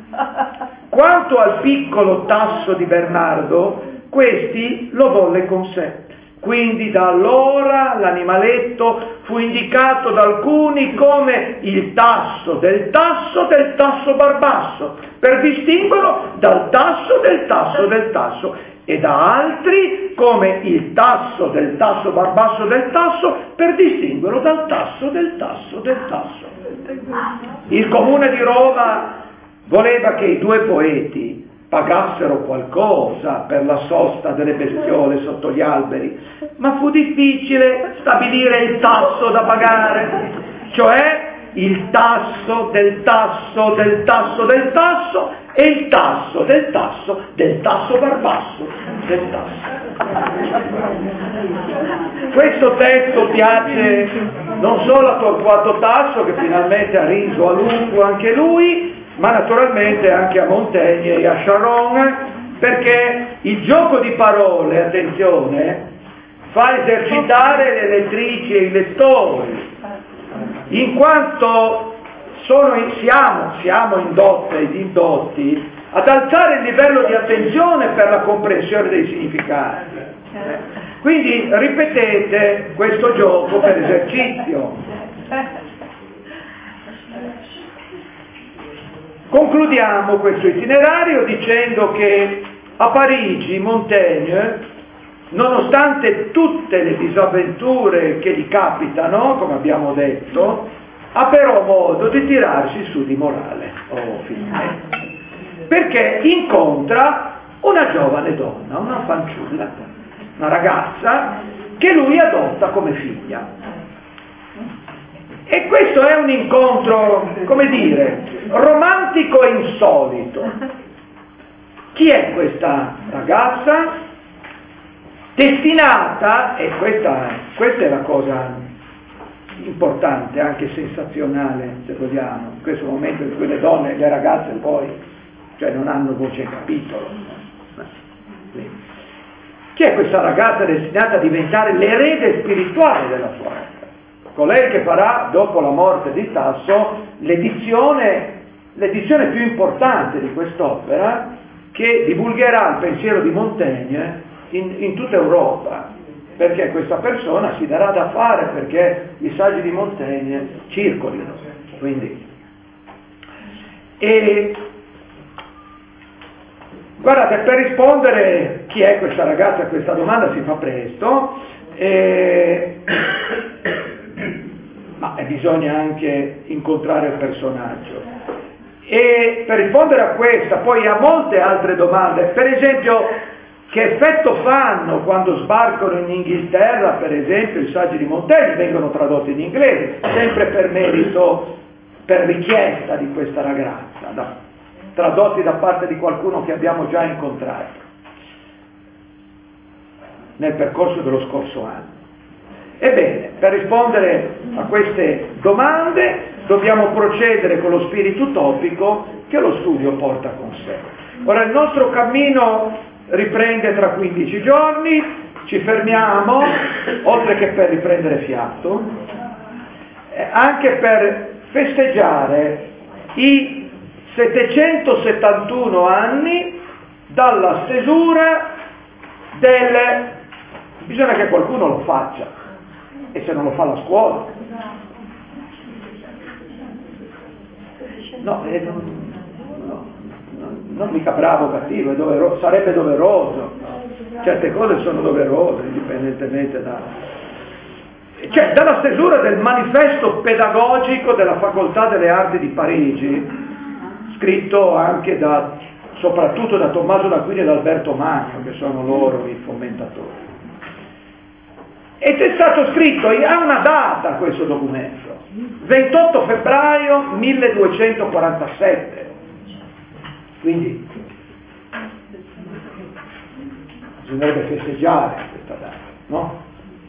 A: Quanto al piccolo tasso di Bernardo, questi lo volle con sé. Quindi da allora l'animaletto fu indicato da alcuni come il tasso del tasso del tasso barbasso, per distinguerlo dal tasso del tasso del tasso, e da altri come il tasso del tasso barbasso del tasso, per distinguerlo dal tasso del tasso del tasso. Il comune di Roma voleva che i due poeti pagassero qualcosa per la sosta delle bestiole sotto gli alberi, ma fu difficile stabilire il tasso da pagare, cioè il tasso del tasso del tasso del tasso e il tasso del tasso del tasso barbasso del tasso. Questo testo piace non solo a Torquato Tasso, che finalmente ha riso a lungo anche lui, ma naturalmente anche a Montaigne e a Charron, perché il gioco di parole, attenzione, fa esercitare le lettrici e i lettori, in quanto sono, siamo, siamo indotte ed indotti ad alzare il livello di attenzione per la comprensione dei significati. Quindi ripetete questo gioco per esercizio. Concludiamo questo itinerario dicendo che a Parigi Montaigne, nonostante tutte le disavventure che gli capitano, come abbiamo detto, ha però modo di tirarsi su di morale, oh, finalmente, perché incontra una giovane donna, una fanciulla, una ragazza che lui adotta come figlia. E questo è un incontro, come dire, romantico e insolito. Chi è questa ragazza? Destinata, e questa, questa è la cosa importante, anche sensazionale, se vogliamo, in questo momento in cui le donne e le ragazze poi, cioè non hanno voce in capitolo. Chi è questa ragazza destinata a diventare l'erede spirituale della sua opera? Colei che farà, dopo la morte di Tasso, l'edizione, l'edizione più importante di quest'opera, che divulgherà il pensiero di Montaigne in, in tutta Europa, perché questa persona si darà da fare perché i saggi di Montaigne circolino. Quindi, e guardate, per rispondere chi è questa ragazza a questa domanda si fa presto, e, ma bisogna anche incontrare il personaggio. E per rispondere a questa, poi a molte altre domande, per esempio, che effetto fanno quando sbarcano in Inghilterra, per esempio, i saggi di Montaigne vengono tradotti in inglese, sempre per merito, per richiesta di questa ragazza, da, tradotti da parte di qualcuno che abbiamo già incontrato nel percorso dello scorso anno. Ebbene, per rispondere a queste domande dobbiamo procedere con lo spirito topico che lo studio porta con sé. Ora, il nostro cammino riprende tra quindici giorni, ci fermiamo, oltre che per riprendere fiato, eh, anche per festeggiare i settecentosettantuno anni dalla stesura del... bisogna che qualcuno lo faccia, e se non lo fa la scuola. No, eh, non, no, no, non mica bravo o cattivo, è doveroso, sarebbe doveroso. Certe cose sono doverose, indipendentemente da... Cioè, dalla stesura del manifesto pedagogico della Facoltà delle Arti di Parigi, scritto anche da, soprattutto da Tommaso d'Aquino e da Alberto Magno, che sono loro i fomentatori. Ed è stato scritto, ha una data questo documento, ventotto febbraio milleduecentoquarantasette, quindi bisognerebbe festeggiare questa data, no?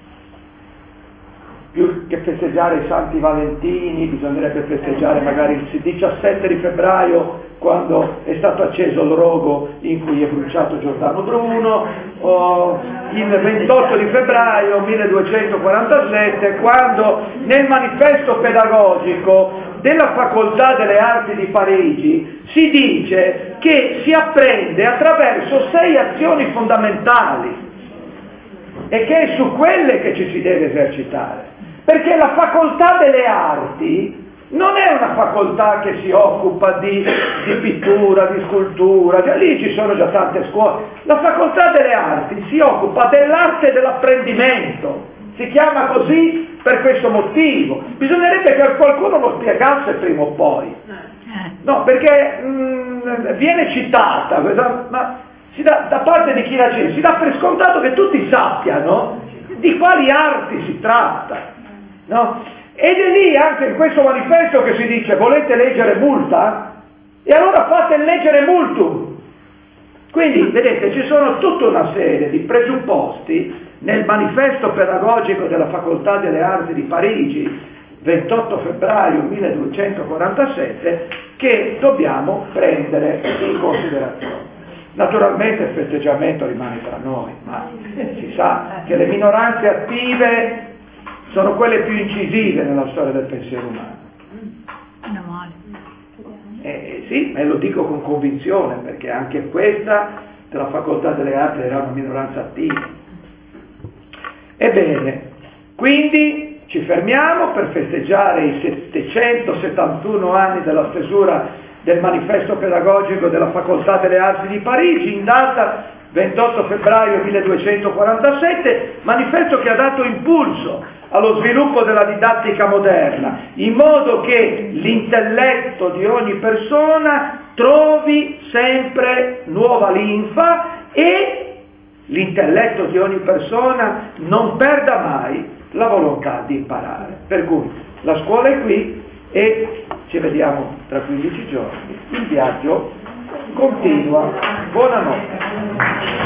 A: Più che festeggiare i Santi Valentini, bisognerebbe festeggiare magari il diciassette di febbraio, quando è stato acceso il rogo in cui è bruciato Giordano Bruno, o il ventotto di febbraio milleduecentoquarantasette, quando nel manifesto pedagogico della Facoltà delle Arti di Parigi si dice che si apprende attraverso sei azioni fondamentali e che è su quelle che ci si deve esercitare. Perché la Facoltà delle Arti non è una facoltà che si occupa di, di pittura, di scultura, cioè, lì ci sono già tante scuole. La Facoltà delle Arti si occupa dell'arte dell'apprendimento, si chiama così per questo motivo. Bisognerebbe che qualcuno lo spiegasse prima o poi. No, perché mh, viene citata, ma si dà, da parte di chi la dice, si dà per scontato che tutti sappiano di quali arti si tratta. No? Ed è lì anche in questo manifesto che si dice: volete leggere multa? E allora fate leggere multum. Quindi vedete, ci sono tutta una serie di presupposti nel manifesto pedagogico della Facoltà delle Arti di Parigi, ventotto febbraio milleduecentoquarantasette, che dobbiamo prendere in considerazione. Naturalmente il festeggiamento rimane tra noi, ma si sa che le minoranze attive sono quelle più incisive nella storia del pensiero umano.
B: Meno male.
A: Eh, sì, e lo dico con convinzione, perché anche questa della Facoltà delle Arti era una minoranza attiva. Ebbene, quindi ci fermiamo per festeggiare i settecentosettantuno anni della stesura del manifesto pedagogico della Facoltà delle Arti di Parigi, in data ventotto febbraio milleduecentoquarantasette, manifesto che ha dato impulso allo sviluppo della didattica moderna, in modo che l'intelletto di ogni persona trovi sempre nuova linfa e l'intelletto di ogni persona non perda mai la volontà di imparare. Per cui la scuola è qui e ci vediamo tra quindici giorni. Il viaggio continua. Buonanotte.